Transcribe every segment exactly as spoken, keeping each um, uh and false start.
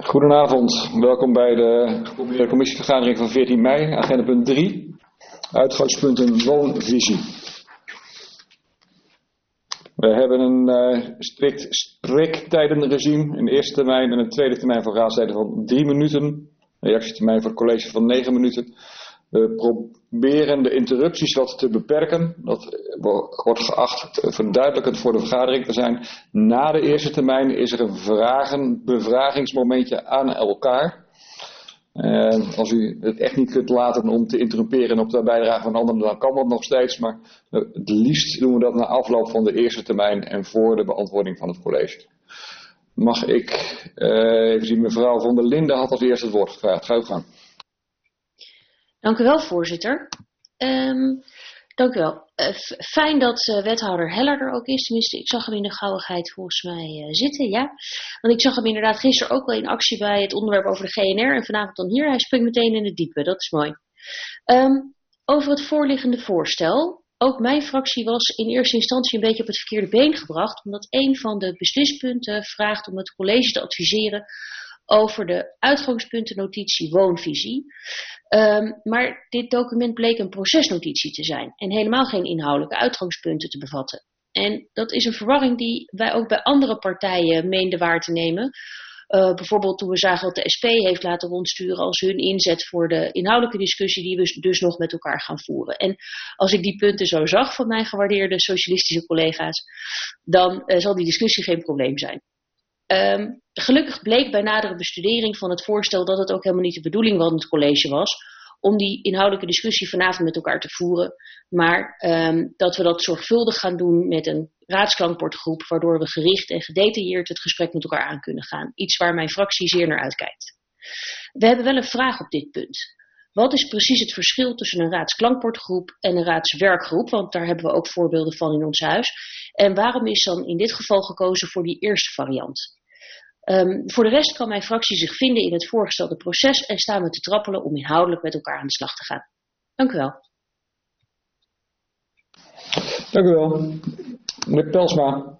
Goedenavond, welkom bij de gecombineerde commissievergadering van veertien mei, agenda punt drie, uitgangspunten woonvisie. We hebben een uh, strikt spreektijdenregime, een eerste termijn en een tweede termijn voor raadsleden van drie minuten, reactietermijn voor het college van negen minuten. We proberen de interrupties wat te beperken. Dat wordt geacht verduidelijkend voor de vergadering te zijn. Na de eerste termijn is er een vragen, bevragingsmomentje aan elkaar. Uh, als u het echt niet kunt laten om te interrumperen op de bijdrage van anderen, dan kan dat nog steeds. Maar het liefst doen we dat na afloop van de eerste termijn en voor de beantwoording van het college. Mag ik uh, even zien, mevrouw Van der Linden had als eerste het woord gevraagd. Ga uw gang. Dank u wel, voorzitter. Um, dank u wel. Uh, fijn dat uh, wethouder Heller er ook is. Tenminste, ik zag hem in de gauwigheid volgens mij uh, zitten, ja. Want ik zag hem inderdaad gisteren ook wel in actie bij het onderwerp over de G N R. En vanavond dan hier. Hij springt meteen in het diepe. Dat is mooi. Um, over het voorliggende voorstel. Ook mijn fractie was in eerste instantie een beetje op het verkeerde been gebracht. Omdat een van de beslispunten vraagt om het college te adviseren over de uitgangspuntennotitie woonvisie. Um, maar dit document bleek een procesnotitie te zijn en helemaal geen inhoudelijke uitgangspunten te bevatten. En dat is een verwarring die wij ook bij andere partijen meenden waar te nemen. Uh, bijvoorbeeld toen we zagen dat de S P heeft laten rondsturen als hun inzet voor de inhoudelijke discussie die we dus nog met elkaar gaan voeren. En als ik die punten zo zag van mijn gewaardeerde socialistische collega's, dan uh, zal die discussie geen probleem zijn. Um, gelukkig bleek bij nadere bestudering van het voorstel dat het ook helemaal niet de bedoeling van het college was om die inhoudelijke discussie vanavond met elkaar te voeren, maar um, dat we dat zorgvuldig gaan doen met een raadsklankbordgroep, waardoor we gericht en gedetailleerd het gesprek met elkaar aan kunnen gaan. Iets waar mijn fractie zeer naar uitkijkt. We hebben wel een vraag op dit punt. Wat is precies het verschil tussen een raadsklankbordgroep en een raadswerkgroep? Want daar hebben we ook voorbeelden van in ons huis. En waarom is dan in dit geval gekozen voor die eerste variant? Um, voor de rest kan mijn fractie zich vinden in het voorgestelde proces en staan we te trappelen om inhoudelijk met elkaar aan de slag te gaan. Dank u wel. Dank u wel. Meneer Pelsma.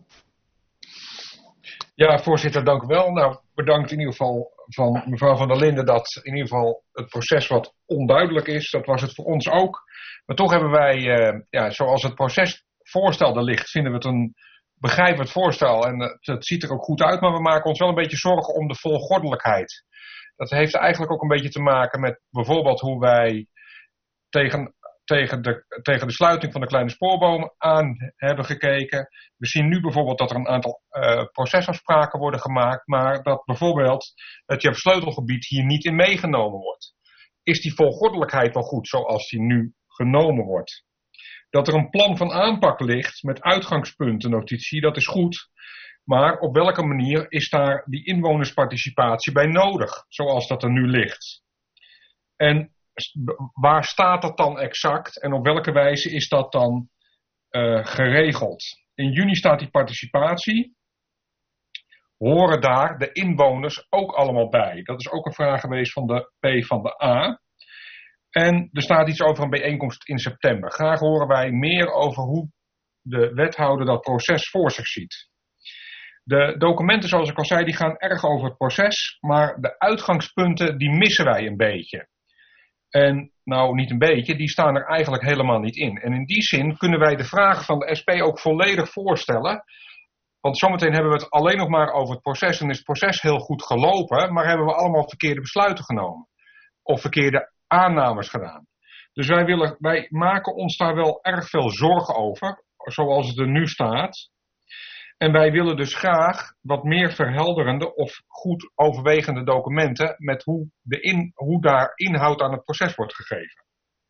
Ja, voorzitter, dank u wel. Nou, bedankt in ieder geval van mevrouw Van der Linden dat in ieder geval het proces wat onduidelijk is. Dat was het voor ons ook. Maar toch hebben wij, uh, ja, zoals het procesvoorstel er ligt, vinden we het een begrijpend voorstel. En het, het ziet er ook goed uit, maar we maken ons wel een beetje zorgen om de volgordelijkheid. Dat heeft eigenlijk ook een beetje te maken met bijvoorbeeld hoe wij tegen, tegen, de, tegen de sluiting van de kleine spoorboom aan hebben gekeken. We zien nu bijvoorbeeld dat er een aantal uh, procesafspraken worden gemaakt, maar dat bijvoorbeeld het J E F-sleutelgebied hier niet in meegenomen wordt. Is die volgordelijkheid wel goed zoals die nu genomen wordt? Dat er een plan van aanpak ligt met uitgangspuntennotitie, dat is goed. Maar op welke manier is daar die inwonersparticipatie bij nodig, zoals dat er nu ligt? En waar staat dat dan exact en op welke wijze is dat dan uh, geregeld? In juni staat die participatie. Horen daar de inwoners ook allemaal bij? Dat is ook een vraag geweest van de P van de A. En er staat iets over een bijeenkomst in september. Graag horen wij meer over hoe de wethouder dat proces voor zich ziet. De documenten, zoals ik al zei, die gaan erg over het proces, maar de uitgangspunten die missen wij een beetje. En nou, niet een beetje, die staan er eigenlijk helemaal niet in. En in die zin kunnen wij de vragen van de S P ook volledig voorstellen. Want zometeen hebben we het alleen nog maar over het proces en is het proces heel goed gelopen, maar hebben we allemaal verkeerde besluiten genomen. Of verkeerde aannames gedaan. Dus wij, willen, wij maken ons daar wel erg veel zorgen over, zoals het er nu staat. En wij willen dus graag wat meer verhelderende of goed overwegende documenten met hoe, de in, hoe daar inhoud aan het proces wordt gegeven.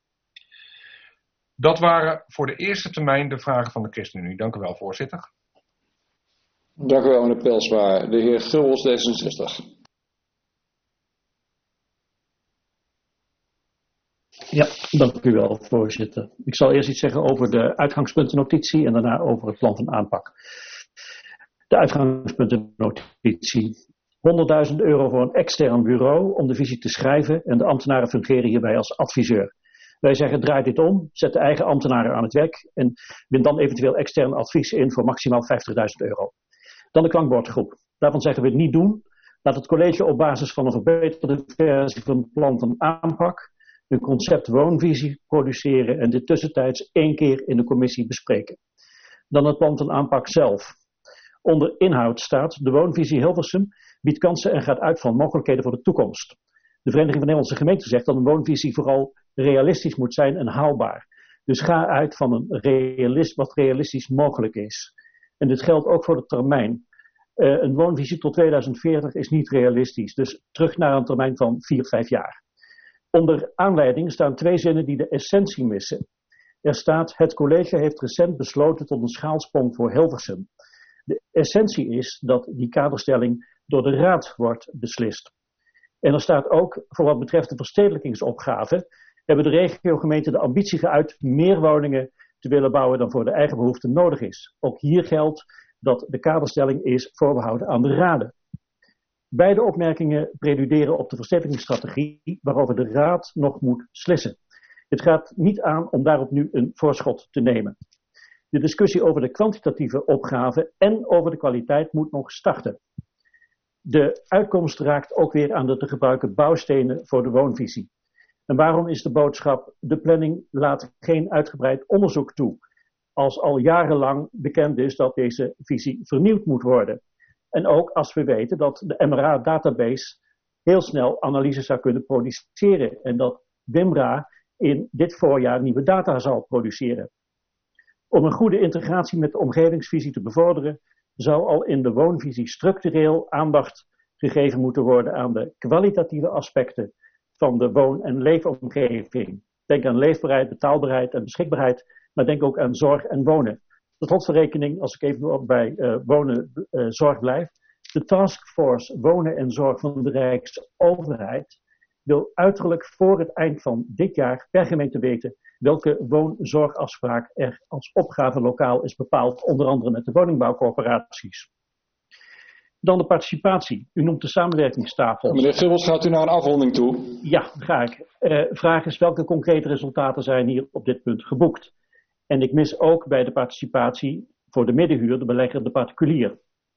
Dat waren voor de eerste termijn de vragen van de ChristenUnie. Dank u wel, voorzitter. Dank u wel, meneer Pelsma. De heer Gubbels, D zesenzestig. Ja, dank u wel, voorzitter. Ik zal eerst iets zeggen over de uitgangspuntennotitie en daarna over het plan van aanpak. De uitgangspuntennotitie. honderdduizend euro voor een extern bureau om de visie te schrijven en de ambtenaren fungeren hierbij als adviseur. Wij zeggen, draai dit om, zet de eigen ambtenaren aan het werk en win dan eventueel extern advies in voor maximaal vijftigduizend euro. Dan de klankbordgroep. Daarvan zeggen we het niet doen, Laat het college op basis van een verbeterde versie van het plan van aanpak een concept woonvisie produceren en dit tussentijds één keer in de commissie bespreken. Dan het plan van aanpak zelf. Onder inhoud staat: de woonvisie Hilversum biedt kansen en gaat uit van mogelijkheden voor de toekomst. De Vereniging van Nederlandse Gemeenten zegt dat een woonvisie vooral realistisch moet zijn en haalbaar. Dus ga uit van een realist, wat realistisch mogelijk is. En dit geldt ook voor de termijn. Uh, een woonvisie tot tweeduizend veertig is niet realistisch. Dus terug naar een termijn van vier, vijf jaar. Onder aanleiding staan twee zinnen die de essentie missen. Er staat: het college heeft recent besloten tot een schaalsprong voor Hilversum. De essentie is dat die kaderstelling door de raad wordt beslist. En er staat ook: voor wat betreft de verstedelijkingsopgave hebben de regiogemeenten de ambitie geuit meer woningen te willen bouwen dan voor de eigen behoeften nodig is. Ook hier geldt dat de kaderstelling is voorbehouden aan de raden. Beide opmerkingen preluderen op de verstedelijkingsstrategie waarover de raad nog moet beslissen. Het gaat niet aan om daarop nu een voorschot te nemen. De discussie over de kwantitatieve opgave en over de kwaliteit moet nog starten. De uitkomst raakt ook weer aan de te gebruiken bouwstenen voor de woonvisie. En waarom is de boodschap: de planning laat geen uitgebreid onderzoek toe, als al jarenlang bekend is dat deze visie vernieuwd moet worden? En ook als we weten dat de M R A-database heel snel analyses zou kunnen produceren en dat WIMRA in dit voorjaar nieuwe data zal produceren. Om een goede integratie met de omgevingsvisie te bevorderen, zou al in de woonvisie structureel aandacht gegeven moeten worden aan de kwalitatieve aspecten van de woon- en leefomgeving. Denk aan leefbaarheid, betaalbaarheid en beschikbaarheid, maar denk ook aan zorg en wonen. Tot slotverrekening, als ik even bij uh, wonen, uh, zorg blijf. De taskforce wonen en zorg van de Rijksoverheid wil uiterlijk voor het eind van dit jaar per gemeente weten welke woonzorgafspraak er als opgave lokaal is bepaald, onder andere met de woningbouwcorporaties. Dan de participatie. U noemt de samenwerkingstafel. Meneer Gibbels, gaat u naar een afronding toe? Ja, ga ik. Uh, vraag is: welke concrete resultaten zijn hier op dit punt geboekt? En ik mis ook bij de participatie voor de middenhuur de belegger, de particulier.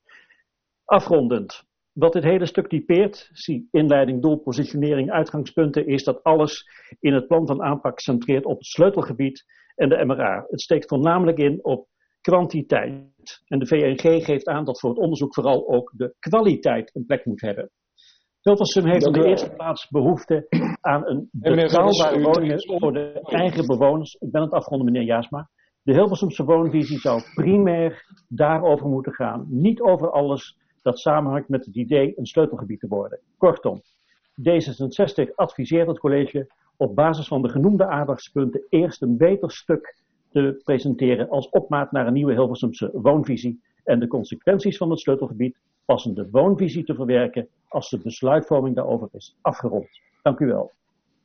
Afrondend. Wat dit hele stuk typeert, zie inleiding, doel, positionering, uitgangspunten, is dat alles in het plan van aanpak centreert op het sleutelgebied en de M R A. Het steekt voornamelijk in op kwantiteit. En de V N G geeft aan dat voor het onderzoek vooral ook de kwaliteit een plek moet hebben. Hilversum heeft in de eerste plaats behoefte aan een betaalbare woning voor de eigen bewoners. Ik ben het afronden, meneer Jaasma. De Hilversumse woonvisie zou primair daarover moeten gaan. Niet over alles dat samenhangt met het idee een sleutelgebied te worden. Kortom, D zesenzestig adviseert het college op basis van de genoemde aandachtspunten eerst een beter stuk te presenteren als opmaat naar een nieuwe Hilversumse woonvisie en de consequenties van het sleutelgebied passende woonvisie te verwerken als de besluitvorming daarover is afgerond. Dank u wel.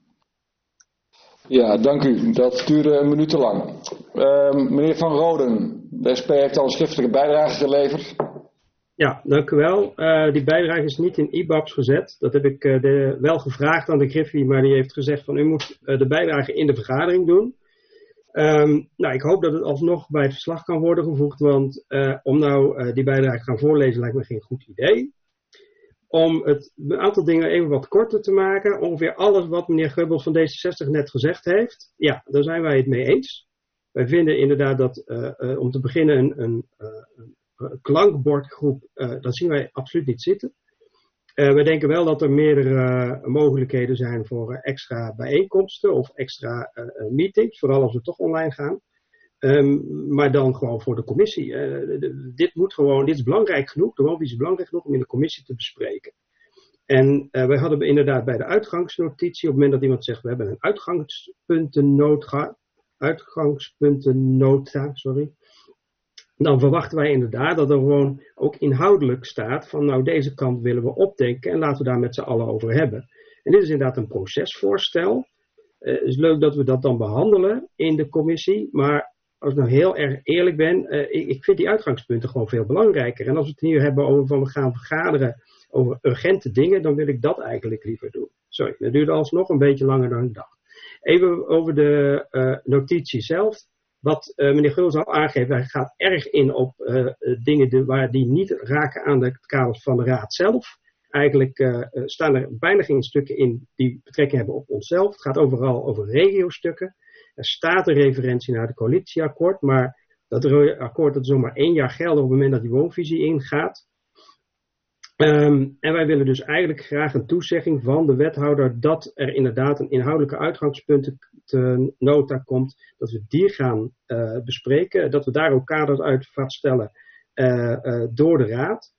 Ja, dank u. Dat duurde een minuut te lang. Uh, meneer Van Roden, de S P heeft al een schriftelijke bijdrage geleverd. Ja, dank u wel. Uh, die bijdrage is niet in I B A B's gezet. Dat heb ik uh, de, wel gevraagd aan de Griffie, maar die heeft gezegd van u moet uh, de bijdrage in de vergadering doen. Um, nou, ik hoop dat het alsnog bij het verslag kan worden gevoegd, want uh, om nou uh, die bijdrage te gaan voorlezen lijkt me geen goed idee. Om het, een aantal dingen even wat korter te maken, ongeveer alles wat meneer Geubels van D zesenzestig net gezegd heeft, ja, daar zijn wij het mee eens. Wij vinden inderdaad dat, uh, uh, om te beginnen, een, een, uh, een klankbordgroep, uh, dat zien wij absoluut niet zitten. Uh, we denken wel dat er meerdere uh, mogelijkheden zijn voor uh, extra bijeenkomsten of extra uh, uh, meetings, vooral als we toch online gaan. Um, maar dan gewoon voor de commissie. Uh, de, de, dit moet gewoon, dit is belangrijk genoeg, de woonvisie is belangrijk genoeg om in de commissie te bespreken. En uh, wij hadden inderdaad bij de uitgangsnotitie, op het moment dat iemand zegt we hebben een uitgangspuntennota, uitgangspuntennota, sorry. Dan verwachten wij inderdaad dat er gewoon ook inhoudelijk staat van nou deze kant willen we opdenken en laten we daar met z'n allen over hebben. En dit is inderdaad een procesvoorstel. Uh, het is leuk dat we dat dan behandelen in de commissie, maar als ik nou heel erg eerlijk ben, uh, ik, ik vind die uitgangspunten gewoon veel belangrijker. En als we het hier hebben over van we gaan vergaderen over urgente dingen, dan wil ik dat eigenlijk liever doen. Sorry, dat duurde alsnog een beetje langer dan ik dacht. Even over de uh, notitie zelf. Wat uh, meneer Geubels al aangeeft, hij gaat erg in op uh, dingen de, waar die niet raken aan de kaders van de raad zelf. Eigenlijk uh, staan er bijna geen stukken in die betrekking hebben op onszelf. Het gaat overal over regiostukken. Er staat een referentie naar het coalitieakkoord, maar dat akkoord dat is zomaar één jaar geldig op het moment dat die woonvisie ingaat. Um, en wij willen dus eigenlijk graag een toezegging van de wethouder dat er inderdaad een inhoudelijke uitgangspuntennota komt, dat we die gaan uh, bespreken, dat we daar ook kaders uit vaststellen uh, uh, door de raad.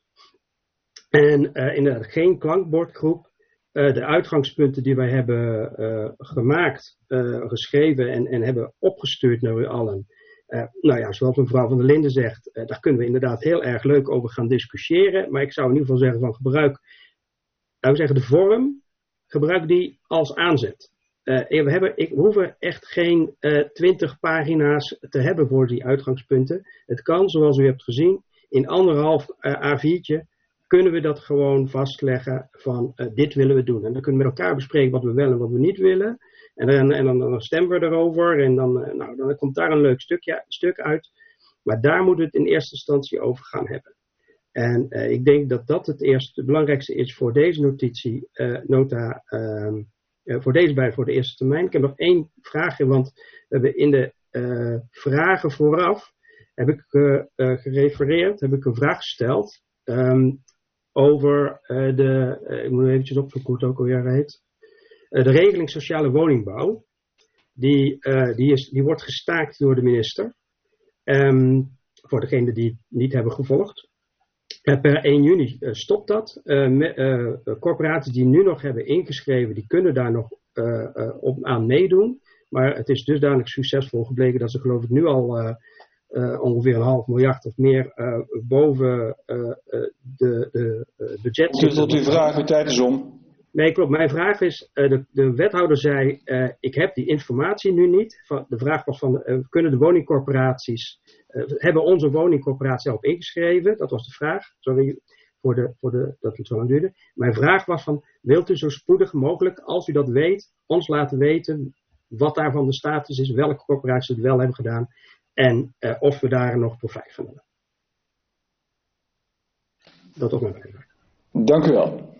En uh, inderdaad geen klankbordgroep. Uh, de uitgangspunten die wij hebben uh, gemaakt, uh, geschreven en, en hebben opgestuurd naar u allen. Uh, nou ja, zoals mevrouw van der Linden zegt, uh, daar kunnen we inderdaad heel erg leuk over gaan discussiëren. Maar ik zou in ieder geval zeggen van gebruik, laten we zeggen de vorm, gebruik die als aanzet. Uh, we, hebben, ik, we hoeven echt geen twintig uh, pagina's te hebben voor die uitgangspunten. Het kan, zoals u hebt gezien, in anderhalf uh, A viertje kunnen we dat gewoon vastleggen van uh, dit willen we doen. En dan kunnen we met elkaar bespreken wat we wel en wat we niet willen. En dan, en dan, dan stemmen we erover en dan, uh, nou, dan komt daar een leuk stukje, stuk uit. Maar daar moeten we het in eerste instantie over gaan hebben. En uh, ik denk dat dat het eerste, het belangrijkste is voor deze notitie, uh, nota, uh, uh, voor deze bij voor de eerste termijn. Ik heb nog één vraagje, want we hebben in de uh, vragen vooraf, heb ik uh, uh, gerefereerd, heb ik een vraag gesteld. Um, over uh, de, uh, ik moet eventjes opzoeken hoe het ook alweer heet, uh, de regeling sociale woningbouw. Die, uh, die, is, die wordt gestaakt door de minister. Um, voor degenen die het niet hebben gevolgd. Uh, per één juni uh, stopt dat. Uh, me, uh, corporaties die nu nog hebben ingeschreven, die kunnen daar nog uh, uh, op, aan meedoen. Maar het is dusdanig succesvol gebleken dat ze geloof ik nu al Uh, Uh, ongeveer een half miljard of meer uh, boven uh, uh, de, de uh, budget. Dus tot uw vraag, uw tijd is om. Nee, klopt. Mijn vraag is, uh, de, de wethouder zei, uh, ik heb die informatie nu niet. Van, de vraag was van, uh, kunnen de woningcorporaties, uh, hebben onze woningcorporaties op ingeschreven? Dat was de vraag. Sorry voor, de, voor de, dat het zo lang duurde. Mijn vraag was van, wilt u zo spoedig mogelijk, als u dat weet, ons laten weten wat daarvan de status is, welke corporaties het wel hebben gedaan. En uh, of we daar nog profijt van hebben. Dat was mijn vraag. Dank u wel.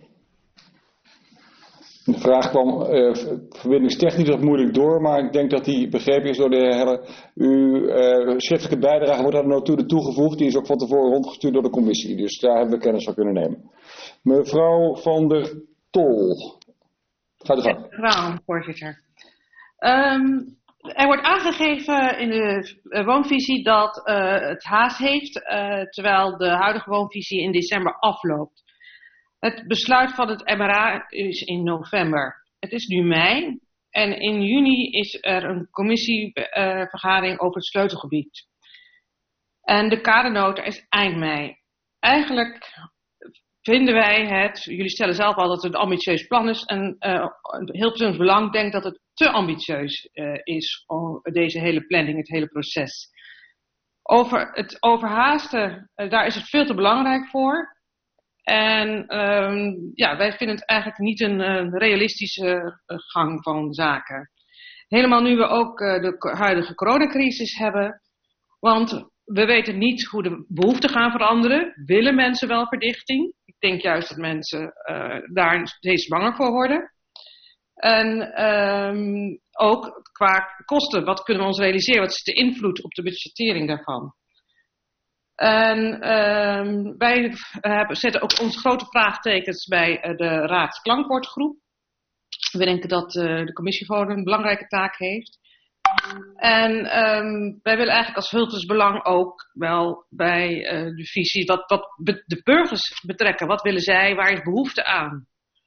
De vraag kwam uh, verbindingstechnisch wat moeilijk door, maar ik denk dat die begrepen is door de heer Heller. Uw uh, schriftelijke bijdrage wordt aan de notulen toegevoegd. Die is ook van tevoren rondgestuurd door de commissie. Dus daar hebben we kennis van kunnen nemen. Mevrouw van der Tol. Ga de gang. Mevrouw, voorzitter. Um, Er wordt aangegeven in de uh, woonvisie dat uh, het haast heeft, uh, terwijl de huidige woonvisie in december afloopt. Het besluit van het M R A is in november. Het is nu mei en in juni is er een commissievergadering uh, over het sleutelgebied. En de kadernota is eind mei. Eigenlijk vinden wij het, jullie stellen zelf al dat het een ambitieus plan is en uh, Hilversums Belang denkt dat het te ambitieus uh, is, om deze hele planning, het hele proces. Over het overhaasten, uh, daar is het veel te belangrijk voor. En um, ja, wij vinden het eigenlijk niet een, een realistische uh, gang van zaken. Helemaal nu we ook uh, de huidige coronacrisis hebben, want we weten niet hoe de behoeften gaan veranderen. Willen mensen wel verdichting? Ik denk juist dat mensen uh, daar steeds banger voor worden. En um, ook qua kosten, wat kunnen we ons realiseren? Wat is de invloed op de budgettering daarvan? En um, wij hebben, zetten ook onze grote vraagtekens bij uh, de raadsklankbordgroep. We denken dat uh, de commissie gewoon een belangrijke taak heeft. En um, wij willen eigenlijk als Hilversums Belang ook wel bij uh, de visie wat, wat be- de burgers betrekken. Wat willen zij? Waar is behoefte aan?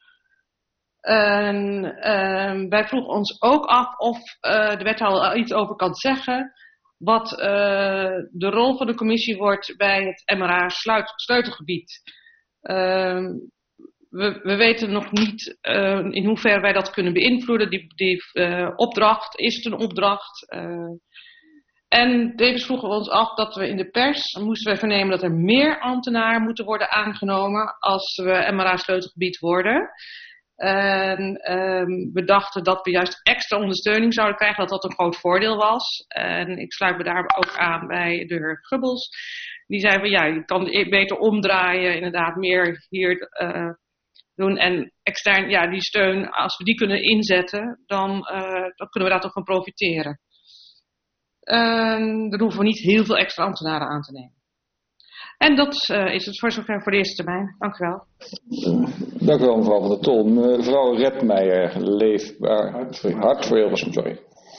En um, wij vroegen ons ook af of uh, de wethouder er iets over kan zeggen. Wat uh, de rol van de commissie wordt bij het M R A sluit, sleutelgebied. Um, we, we weten nog niet uh, in hoeverre wij dat kunnen beïnvloeden. Die, die uh, opdracht, is het een opdracht? Uh, en tevens vroegen we ons af dat we in de pers moesten we vernemen dat er meer ambtenaren moeten worden aangenomen als we M R A sleutelgebied worden. En um, we dachten dat we juist extra ondersteuning zouden krijgen, dat dat een groot voordeel was. En ik sluit me daar ook aan bij de heer Gubbels. Die zei van ja, je kan beter omdraaien, inderdaad meer hier uh, doen. En extern, ja, die steun, als we die kunnen inzetten, dan, uh, dan kunnen we daar toch van profiteren. Uh, daar hoeven we niet heel veel extra ambtenaren aan te nemen. En dat uh, is het voor zover voor de eerste termijn. Dank u wel. Dank u wel, mevrouw Van der Tol. Mevrouw Redmeijer, leefbaar hart voor Hilversum, sorry.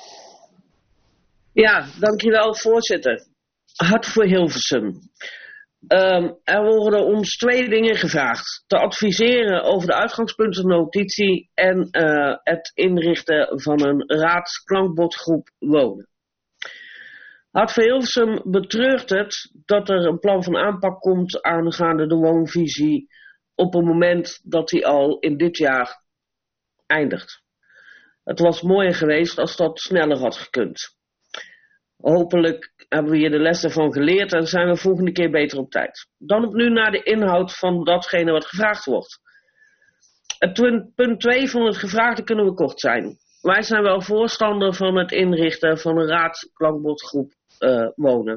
Ja, dankjewel voorzitter. Hart voor Hilversum. Um, er worden ons twee dingen gevraagd. Te adviseren over de uitgangspuntennotitie en uh, het inrichten van een raadsklankbordgroep wonen. Hart voor Hilversum betreurt het dat er een plan van aanpak komt aangaande de woonvisie op een moment dat die al in dit jaar eindigt. Het was mooier geweest als dat sneller had gekund. Hopelijk hebben we hier de lessen van geleerd en zijn we volgende keer beter op tijd. Dan op nu naar de inhoud van datgene wat gevraagd wordt. Het punt twee van het gevraagde kunnen we kort zijn. Wij zijn wel voorstander van het inrichten van een raadsklankbordgroep uh, wonen.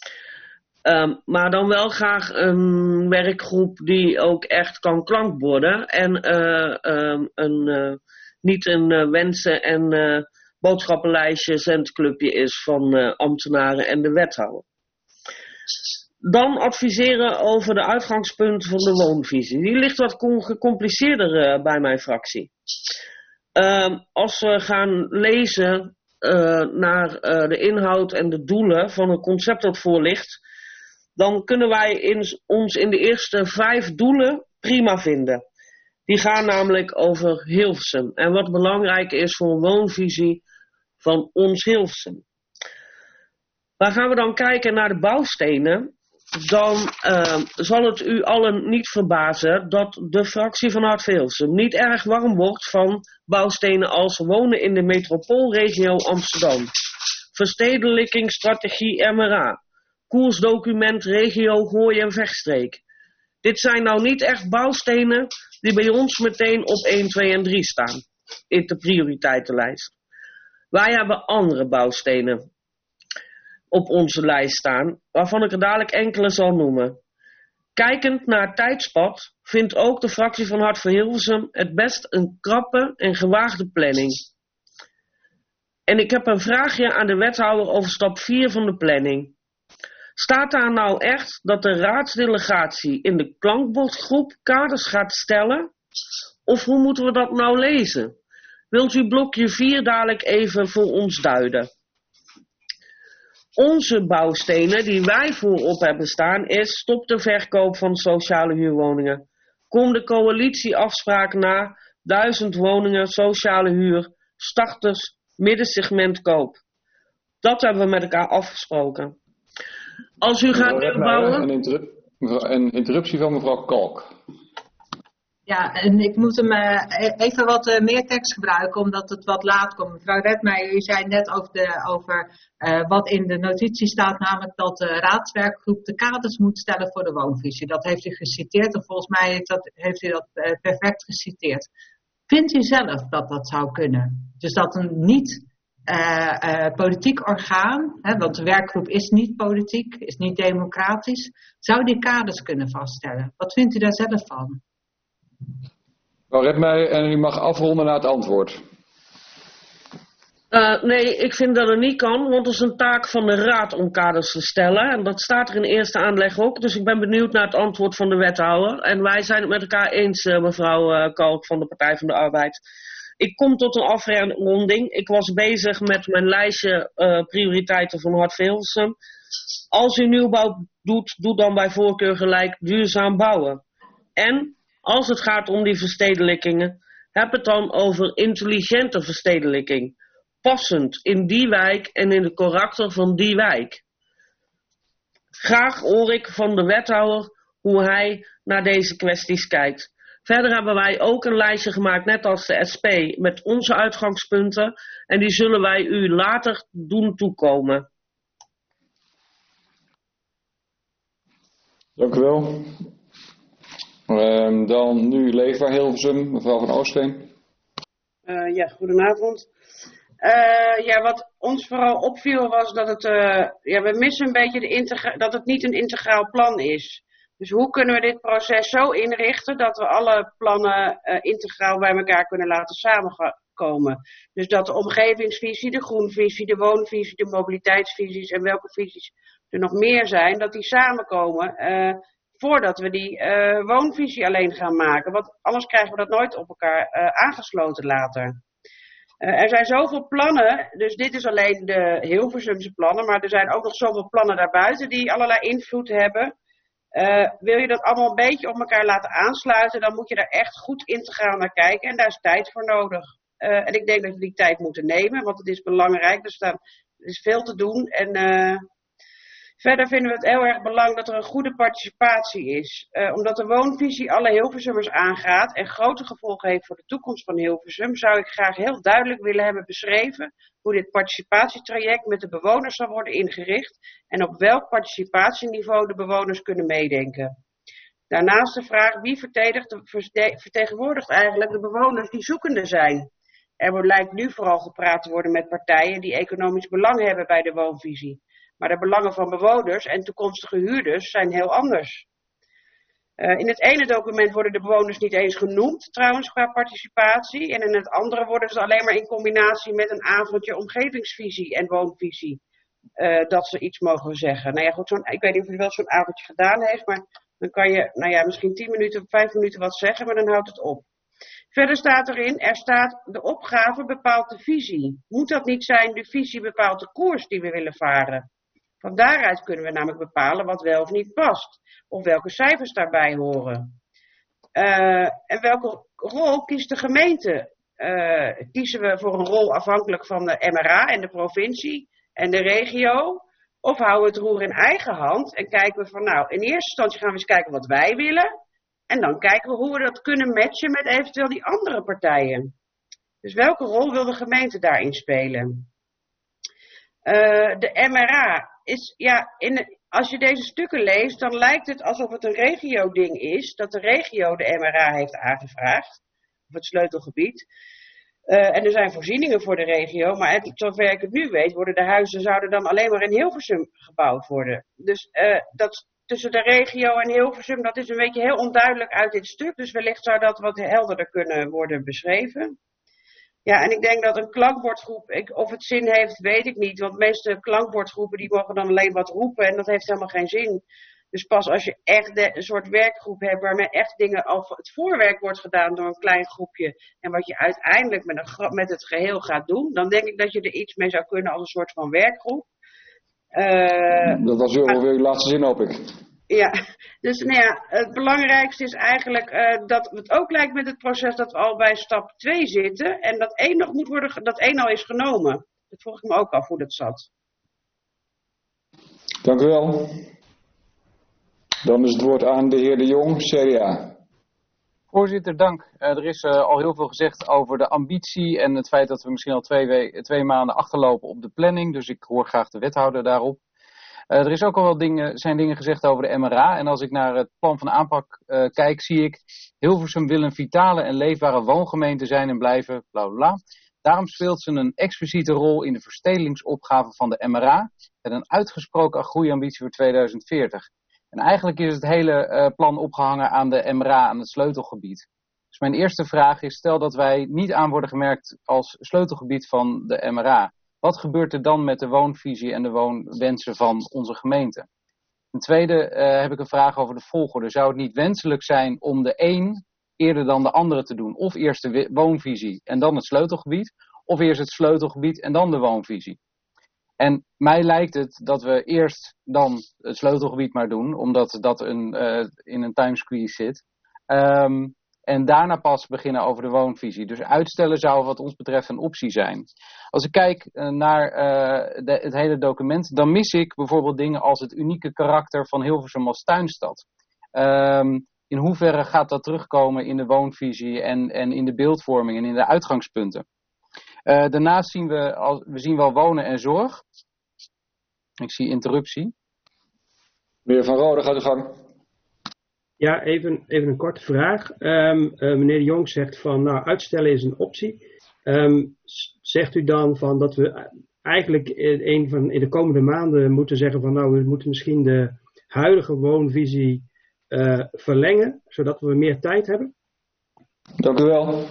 Um, maar dan wel graag een werkgroep die ook echt kan klankborden en uh, um, een, uh, niet een uh, wensen en uh, boodschappenlijstje zendclubje is van uh, ambtenaren en de wethouder. Dan adviseren over de uitgangspunten van de woonvisie. Die ligt wat gecompliceerder uh, bij mijn fractie. Uh, als we gaan lezen uh, naar uh, de inhoud en de doelen van het concept dat voor ligt, dan kunnen wij in, ons in de eerste vijf doelen prima vinden. Die gaan namelijk over Hilversum en wat belangrijk is voor een woonvisie van ons Hilversum. Maar gaan we dan kijken naar de bouwstenen, dan uh, zal het u allen niet verbazen dat de fractie van Hart voor Hilversum niet erg warm wordt van bouwstenen als wonen in de metropoolregio Amsterdam, verstedelijkingsstrategie M R A, koersdocument regio Gooi en Vechtstreek. Dit zijn nou niet echt bouwstenen die bij ons meteen op één, twee en drie staan in de prioriteitenlijst. Wij hebben andere bouwstenen op onze lijst staan, waarvan ik er dadelijk enkele zal noemen. Kijkend naar het tijdspad vindt ook de fractie van Hart voor Hilversum het best een krappe en gewaagde planning. En ik heb een vraagje aan de wethouder over stap vier van de planning. Staat daar nou echt dat de raadsdelegatie in de klankbordgroep kaders gaat stellen? Of hoe moeten we dat nou lezen? Wilt u blokje vier dadelijk even voor ons duiden? Onze bouwstenen die wij voorop hebben staan is stop de verkoop van sociale huurwoningen. Kom de coalitieafspraak na, duizend woningen sociale huur, starters, middensegment koop. Dat hebben we met elkaar afgesproken. Als u gaat bouwen... Een, interrup een interruptie van mevrouw Kalk. Ja, en ik moet hem uh, even wat uh, meer tekst gebruiken, omdat het wat laat komt. Mevrouw Redmeijer, u zei net over, de, over uh, wat in de notitie staat, namelijk dat de raadswerkgroep de kaders moet stellen voor de woonvisie. Dat heeft u geciteerd en volgens mij heeft, dat, heeft u dat uh, perfect geciteerd. Vindt u zelf dat dat zou kunnen? Dus dat een niet uh, uh, politiek orgaan, hè, want de werkgroep is niet politiek, is niet democratisch, zou die kaders kunnen vaststellen? Wat vindt u daar zelf van? Nou, red mij en u mag afronden naar het antwoord. Uh, nee, ik vind dat het niet kan, want het is een taak van de raad om kaders te stellen. En dat staat er in eerste aanleg ook, dus ik ben benieuwd naar het antwoord van de wethouder. En wij zijn het met elkaar eens, uh, mevrouw uh, Kalk van de Partij van de Arbeid. Ik kom tot een afronding. Ik was bezig met mijn lijstje uh, prioriteiten van Hart voor Hilversum. Als u nieuwbouw doet, doe dan bij voorkeur gelijk duurzaam bouwen. En als het gaat om die verstedelijkingen, heb het dan over intelligente verstedelijking. Passend in die wijk en in de karakter van die wijk. Graag hoor ik van de wethouder hoe hij naar deze kwesties kijkt. Verder hebben wij ook een lijstje gemaakt, net als de S P, met onze uitgangspunten. En die zullen wij u later doen toekomen. Dank u wel. Um, dan nu Leefbaar Hilversum, mevrouw Van Oostveen. Uh, ja, goedenavond. Uh, ja, wat ons vooral opviel was dat het, uh, ja, we missen een beetje de integra- dat het niet een integraal plan is. Dus hoe kunnen we dit proces zo inrichten dat we alle plannen uh, integraal bij elkaar kunnen laten samenkomen. Dus dat de omgevingsvisie, de groenvisie, de woonvisie, de mobiliteitsvisies en welke visies er nog meer zijn, dat die samenkomen uh, voordat we die uh, woonvisie alleen gaan maken. Want anders krijgen we dat nooit op elkaar uh, aangesloten later. Uh, er zijn zoveel plannen, dus dit is alleen de Hilversumse plannen, maar er zijn ook nog zoveel plannen daarbuiten die allerlei invloed hebben. Uh, wil je dat allemaal een beetje op elkaar laten aansluiten, dan moet je daar echt goed integraal naar kijken en daar is tijd voor nodig. Uh, en ik denk dat we die tijd moeten nemen, want het is belangrijk, er, staan, er is veel te doen. En uh, verder vinden we het heel erg belangrijk dat er een goede participatie is. Uh, omdat de woonvisie alle Hilversummers aangaat en grote gevolgen heeft voor de toekomst van Hilversum, zou ik graag heel duidelijk willen hebben beschreven hoe dit participatietraject met de bewoners zal worden ingericht en op welk participatieniveau de bewoners kunnen meedenken. Daarnaast de vraag wie vertegenwoordigt eigenlijk de bewoners die zoekende zijn. Er lijkt nu vooral gepraat te worden met partijen die economisch belang hebben bij de woonvisie. Maar de belangen van bewoners en toekomstige huurders zijn heel anders. Uh, in het ene document worden de bewoners niet eens genoemd, trouwens, qua participatie. En in het andere worden ze alleen maar in combinatie met een avondje omgevingsvisie en woonvisie. Uh, dat ze iets mogen zeggen. Nou ja, goed, zo'n, ik weet niet of u wel zo'n avondje gedaan heeft, maar dan kan je, nou ja, misschien tien minuten, vijf minuten wat zeggen, maar dan houdt het op. Verder staat erin, er staat de opgave bepaalt de visie. Moet dat niet zijn, de visie bepaalt de koers die we willen varen? Van daaruit kunnen we namelijk bepalen wat wel of niet past. Of welke cijfers daarbij horen. Uh, en welke rol kiest de gemeente? Uh, kiezen we voor een rol afhankelijk van de M R A en de provincie en de regio? Of houden we het roer in eigen hand en kijken we van nou, in eerste instantie gaan we eens kijken wat wij willen. En dan kijken we hoe we dat kunnen matchen met eventueel die andere partijen. Dus welke rol wil de gemeente daarin spelen? Uh, de M R A is, ja, in, als je deze stukken leest, dan lijkt het alsof het een regio-ding is, dat de regio de M R A heeft aangevraagd, of het sleutelgebied. Uh, en er zijn voorzieningen voor de regio, maar het, zover ik het nu weet, worden de huizen zouden dan alleen maar in Hilversum gebouwd worden. Dus uh, dat tussen de regio en Hilversum, dat is een beetje heel onduidelijk uit dit stuk, dus wellicht zou dat wat helderder kunnen worden beschreven. Ja, en ik denk dat een klankbordgroep, ik, of het zin heeft, weet ik niet. Want de meeste klankbordgroepen die mogen dan alleen wat roepen en dat heeft helemaal geen zin. Dus pas als je echt de, een soort werkgroep hebt waarmee echt dingen al het voorwerk wordt gedaan door een klein groepje. En wat je uiteindelijk met, een, met het geheel gaat doen, dan denk ik dat je er iets mee zou kunnen als een soort van werkgroep. Uh, dat was uw, uw laatste zin, hoop ik. Ja, dus nou ja, het belangrijkste is eigenlijk uh, dat het ook lijkt met het proces dat we al bij stap twee zitten. En dat één nog moet worden, dat één al is genomen. Dat vroeg ik me ook af hoe dat zat. Dank u wel. Dan is het woord aan de heer De Jong, C D A. Voorzitter, dank. Uh, er is uh, al heel veel gezegd over de ambitie en het feit dat we misschien al twee, we- twee maanden achterlopen op de planning. Dus ik hoor graag de wethouder daarop. Uh, er is ook al wel dingen, zijn dingen gezegd over de M R A. En als ik naar het plan van aanpak uh, kijk, zie ik Hilversum wil een vitale en leefbare woongemeente zijn en blijven, bla bla bla. Daarom speelt ze een expliciete rol in de verstedelingsopgave van de M R A. Met een uitgesproken groeiambitie voor tweeduizend veertig. En eigenlijk is het hele uh, plan opgehangen aan de M R A, aan het sleutelgebied. Dus mijn eerste vraag is, stel dat wij niet aan worden gemerkt als sleutelgebied van de M R A. Wat gebeurt er dan met de woonvisie en de woonwensen van onze gemeente? Ten tweede uh, heb ik een vraag over de volgorde. Zou het niet wenselijk zijn om de een eerder dan de andere te doen? Of eerst de woonvisie en dan het sleutelgebied? Of eerst het sleutelgebied en dan de woonvisie? En mij lijkt het dat we eerst dan het sleutelgebied maar doen, omdat dat een, uh, in een time squeeze zit. Um, en daarna pas beginnen over de woonvisie. Dus uitstellen zou wat ons betreft een optie zijn. Als ik kijk uh, naar uh, de, het hele document, dan mis ik bijvoorbeeld dingen als het unieke karakter van Hilversum als tuinstad. Um, in hoeverre gaat dat terugkomen in de woonvisie en, en in de beeldvorming en in de uitgangspunten? Uh, daarnaast zien we, als, we zien wel wonen en zorg. Ik zie interruptie. Meneer Van Rode, gaat u gang. Ja, even, even een korte vraag. Um, uh, meneer De Jong zegt van, nou, uitstellen is een optie. Um, zegt u dan van dat we eigenlijk in, van, in de komende maanden moeten zeggen van, nou, we moeten misschien de huidige woonvisie uh, verlengen, zodat we meer tijd hebben? Dank u wel.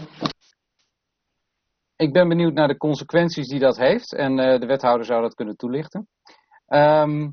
Ik ben benieuwd naar de consequenties die dat heeft en uh, de wethouder zou dat kunnen toelichten. Um,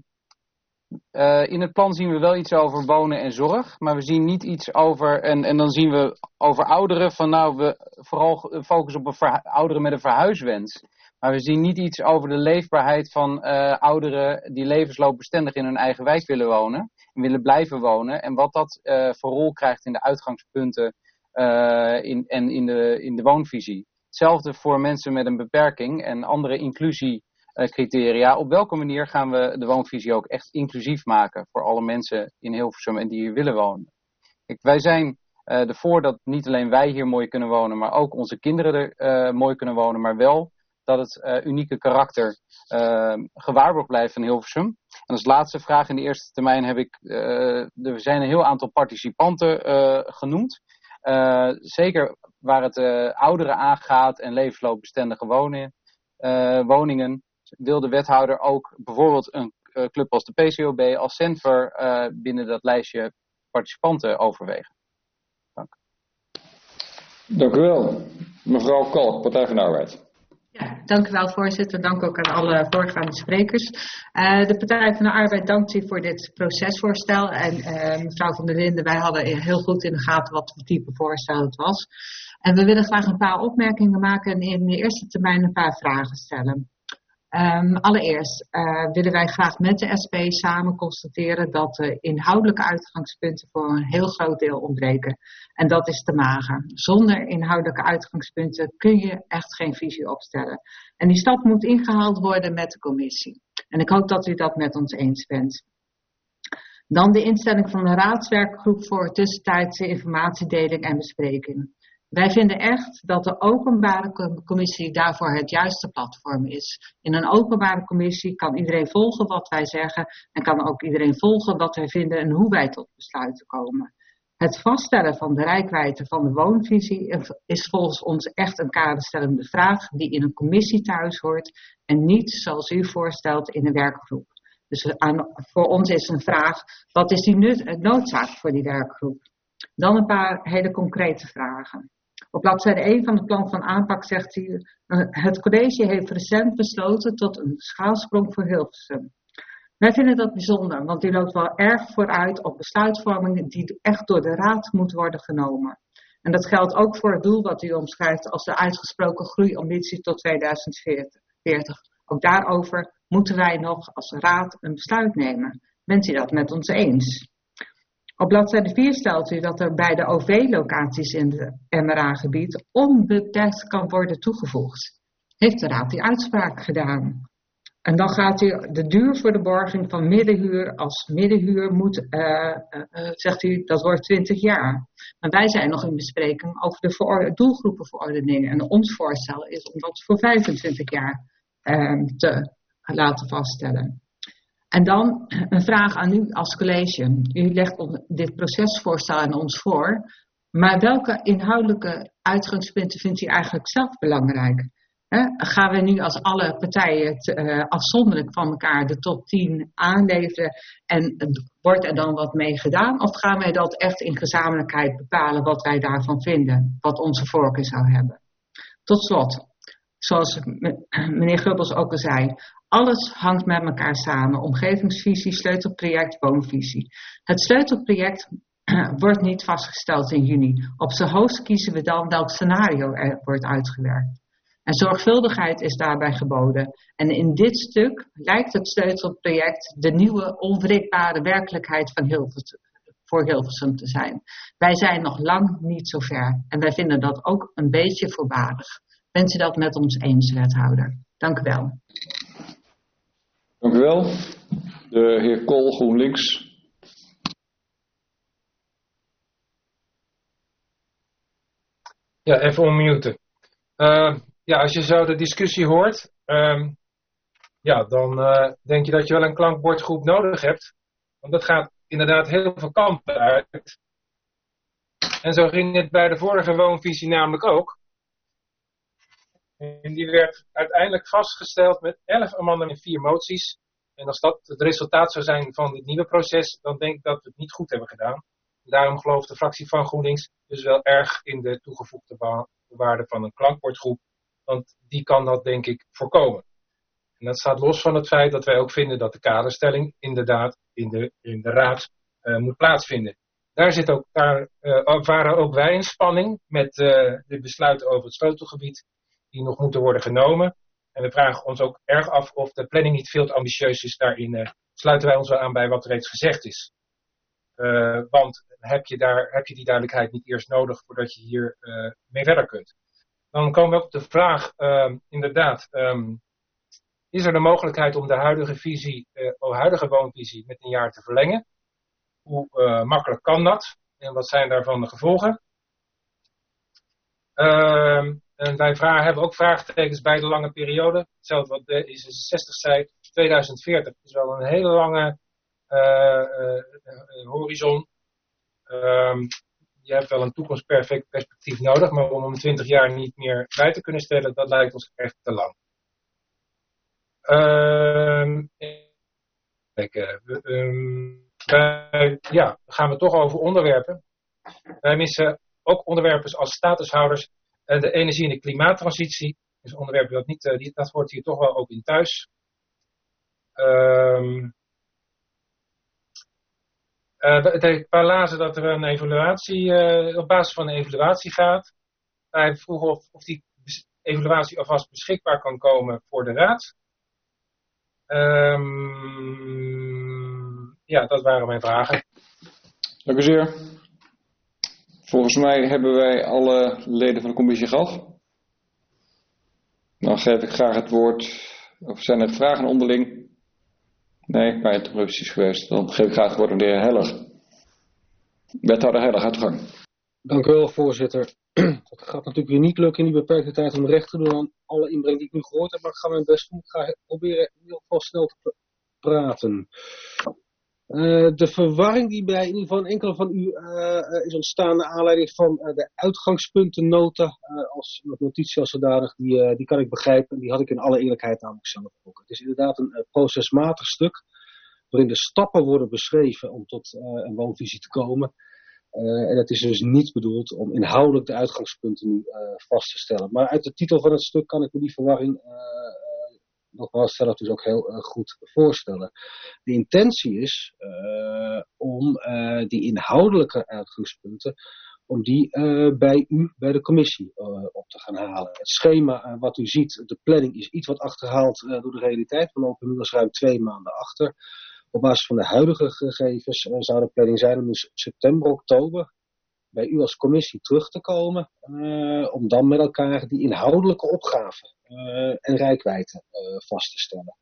uh, in het plan zien we wel iets over wonen en zorg, maar we zien niet iets over, en, en dan zien we over ouderen van nou, we vooral focussen op een verhu- ouderen met een verhuiswens. Maar we zien niet iets over de leefbaarheid van uh, ouderen die levensloopbestendig in hun eigen wijk willen wonen en willen blijven wonen en wat dat uh, voor rol krijgt in de uitgangspunten uh, in, en in de, in de woonvisie. Hetzelfde voor mensen met een beperking en andere inclusiecriteria. Op welke manier gaan we de woonvisie ook echt inclusief maken voor alle mensen in Hilversum en die hier willen wonen? Kijk, wij zijn uh, ervoor dat niet alleen wij hier mooi kunnen wonen, maar ook onze kinderen er uh, mooi kunnen wonen, maar wel dat het uh, unieke karakter uh, gewaarborgd blijft van Hilversum. En als laatste vraag in de eerste termijn heb ik, uh, er zijn een heel aantal participanten uh, genoemd. Uh, zeker waar het uh, ouderen aangaat en levensloopbestendige woningen, uh, woningen, wil de wethouder ook bijvoorbeeld een uh, club als de P C O B, als Centver uh, binnen dat lijstje participanten overwegen. Dank. Dank u wel. Mevrouw Kalk, Partij van de Arbeid. Ja, dank u wel, voorzitter. Dank ook aan alle voorgaande sprekers. Uh, de Partij van de Arbeid dankt u voor dit procesvoorstel. En uh, mevrouw Van der Linden, wij hadden heel goed in de gaten wat voor type voorstel het was. En we willen graag een paar opmerkingen maken en in de eerste termijn een paar vragen stellen. Um, allereerst uh, willen wij graag met de S P samen constateren dat de inhoudelijke uitgangspunten voor een heel groot deel ontbreken. En dat is te mager. Zonder inhoudelijke uitgangspunten kun je echt geen visie opstellen. En die stap moet ingehaald worden met de commissie. En ik hoop dat u dat met ons eens bent. Dan de instelling van de raadswerkgroep voor tussentijdse informatiedeling en bespreking. Wij vinden echt dat de openbare commissie daarvoor het juiste platform is. In een openbare commissie kan iedereen volgen wat wij zeggen en kan ook iedereen volgen wat wij vinden en hoe wij tot besluiten komen. Het vaststellen van de reikwijdte van de woonvisie is volgens ons echt een kaderstellende vraag die in een commissie thuis hoort en niet zoals u voorstelt in een werkgroep. Dus aan, voor ons is een vraag, wat is die nut, noodzaak voor die werkgroep? Dan een paar hele concrete vragen. Op bladzijde één van het plan van aanpak zegt u, het college heeft recent besloten tot een schaalsprong voor Hilversum. Wij vinden dat bijzonder, want u loopt wel erg vooruit op besluitvorming die echt door de raad moet worden genomen. En dat geldt ook voor het doel wat u omschrijft als de uitgesproken groeiambitie tot tweeduizend veertig. Ook daarover moeten wij nog als raad een besluit nemen. Bent u dat met ons eens? Op bladzijde vier stelt u dat er bij de O V-locaties in het M R A-gebied onbeperkt kan worden toegevoegd. Heeft de raad die uitspraak gedaan? En dan gaat u de duur voor de borging van middenhuur als middenhuur moet, uh, uh, uh, zegt u, dat wordt twintig jaar. Maar wij zijn nog in bespreking over de voor, doelgroepenverordening. En ons voorstel is om dat voor vijfentwintig jaar uh, te laten vaststellen. En dan een vraag aan u als college. U legt dit procesvoorstel aan ons voor. Maar welke inhoudelijke uitgangspunten vindt u eigenlijk zelf belangrijk? He, gaan we nu als alle partijen te, uh, afzonderlijk van elkaar de top tien aanleveren en wordt er dan wat mee gedaan? Of gaan wij dat echt in gezamenlijkheid bepalen wat wij daarvan vinden? Wat onze voorkeur zou hebben? Tot slot, zoals meneer Gubbels ook al zei, alles hangt met elkaar samen. Omgevingsvisie, sleutelproject, woonvisie. Het sleutelproject wordt niet vastgesteld in juni. Op zijn hoogst kiezen we dan welk scenario er wordt uitgewerkt. En zorgvuldigheid is daarbij geboden. En in dit stuk lijkt het sleutelproject de nieuwe onwrikbare werkelijkheid van Hilversum, voor Hilversum te zijn. Wij zijn nog lang niet zo ver. En wij vinden dat ook een beetje voorbarig. Bent u dat met ons eens, wethouder? Dank u wel. Dank u wel. De heer Kool, GroenLinks. Ja, even onmuten. Uh, ja, als je zo de discussie hoort, um, ja, dan uh, denk je dat je wel een klankbordgroep nodig hebt. Want dat gaat inderdaad heel veel kanten uit. En zo ging het bij de vorige woonvisie namelijk ook. En die werd uiteindelijk vastgesteld met elf amendementen en vier moties. En als dat het resultaat zou zijn van dit nieuwe proces, dan denk ik dat we het niet goed hebben gedaan. Daarom gelooft de fractie van GroenLinks dus wel erg in de toegevoegde waarde van een klankbordgroep. Want die kan dat denk ik voorkomen. En dat staat los van het feit dat wij ook vinden dat de kaderstelling inderdaad in de, in de raad uh, moet plaatsvinden. Daar, zit ook, daar uh, waren ook wij in spanning met uh, de besluiten over het sleutelgebied die nog moeten worden genomen. En we vragen ons ook erg af of de planning niet veel te ambitieus is. Daarin uh, sluiten wij ons wel aan bij wat reeds gezegd is. Uh, want heb je, daar, heb je die duidelijkheid niet eerst nodig voordat je hier uh, mee verder kunt. Dan komen we op de vraag, uh, inderdaad, um, is er de mogelijkheid om de huidige visie, uh, de huidige woonvisie met een jaar te verlengen? Hoe uh, makkelijk kan dat? En wat zijn daarvan de gevolgen? Uh, en wij vragen, hebben ook vraagtekens bij de lange periode. Hetzelfde wat de I zesenzestig zei, tweeduizend veertig is wel een hele lange uh, uh, uh, horizon. Um, je hebt wel een toekomstperfect perspectief nodig, maar om om twintig jaar niet meer bij te kunnen stellen, dat lijkt ons echt te lang. Um, kijk, uh, um, uh, ja, gaan we toch over onderwerpen. Wij missen ook onderwerpen als statushouders en de energie- en de klimaattransitie. Dus onderwerpen dat niet, uh, die, dat hoort hier toch wel ook in thuis. Um, uh, we lazen dat er een evaluatie, uh, op basis van een evaluatie gaat. Wij vroegen of, of die evaluatie alvast beschikbaar kan komen voor de raad. Um, ja, dat waren mijn vragen. Dank u zeer. Volgens mij hebben wij alle leden van de commissie gehad. Dan geef ik graag het woord. Of zijn er vragen onderling? Nee, bij interrupties geweest. Dan geef ik graag het woord aan de heer Heller. Wethouder Heller, gaat uw gang. Dank u wel, voorzitter. Het gaat natuurlijk weer niet lukken in die beperkte tijd om recht te doen aan alle inbreng die ik nu gehoord heb. Maar ik ga mijn best doen. Ik ga proberen in ieder geval snel te praten. Uh, de verwarring die bij in ieder geval enkele van u uh, is ontstaan naar aanleiding van uh, de uitgangspuntennota uh, als notitie als zodanig, die, uh, die kan ik begrijpen. Die had ik in alle eerlijkheid namelijk zelf ook. Het is inderdaad een uh, procesmatig stuk waarin de stappen worden beschreven om tot uh, een woonvisie te komen. Uh, en het is dus niet bedoeld om inhoudelijk de uitgangspunten nu uh, vast te stellen. Maar uit de titel van het stuk kan ik me die verwarring uh, nogmaals zelf dus ook heel uh, goed voorstellen. De intentie is uh, om uh, die inhoudelijke uitgangspunten, om die uh, bij u, bij de commissie uh, op te gaan halen. Het schema uh, wat u ziet, de planning is iets wat achterhaald uh, door de realiteit. We lopen nu al ruim twee maanden achter. Op basis van de huidige gegevens uh, zou de planning zijn om dus september, oktober bij u als commissie terug te komen. Uh, om dan met elkaar die inhoudelijke opgaven uh, en reikwijdte uh, vast te stellen.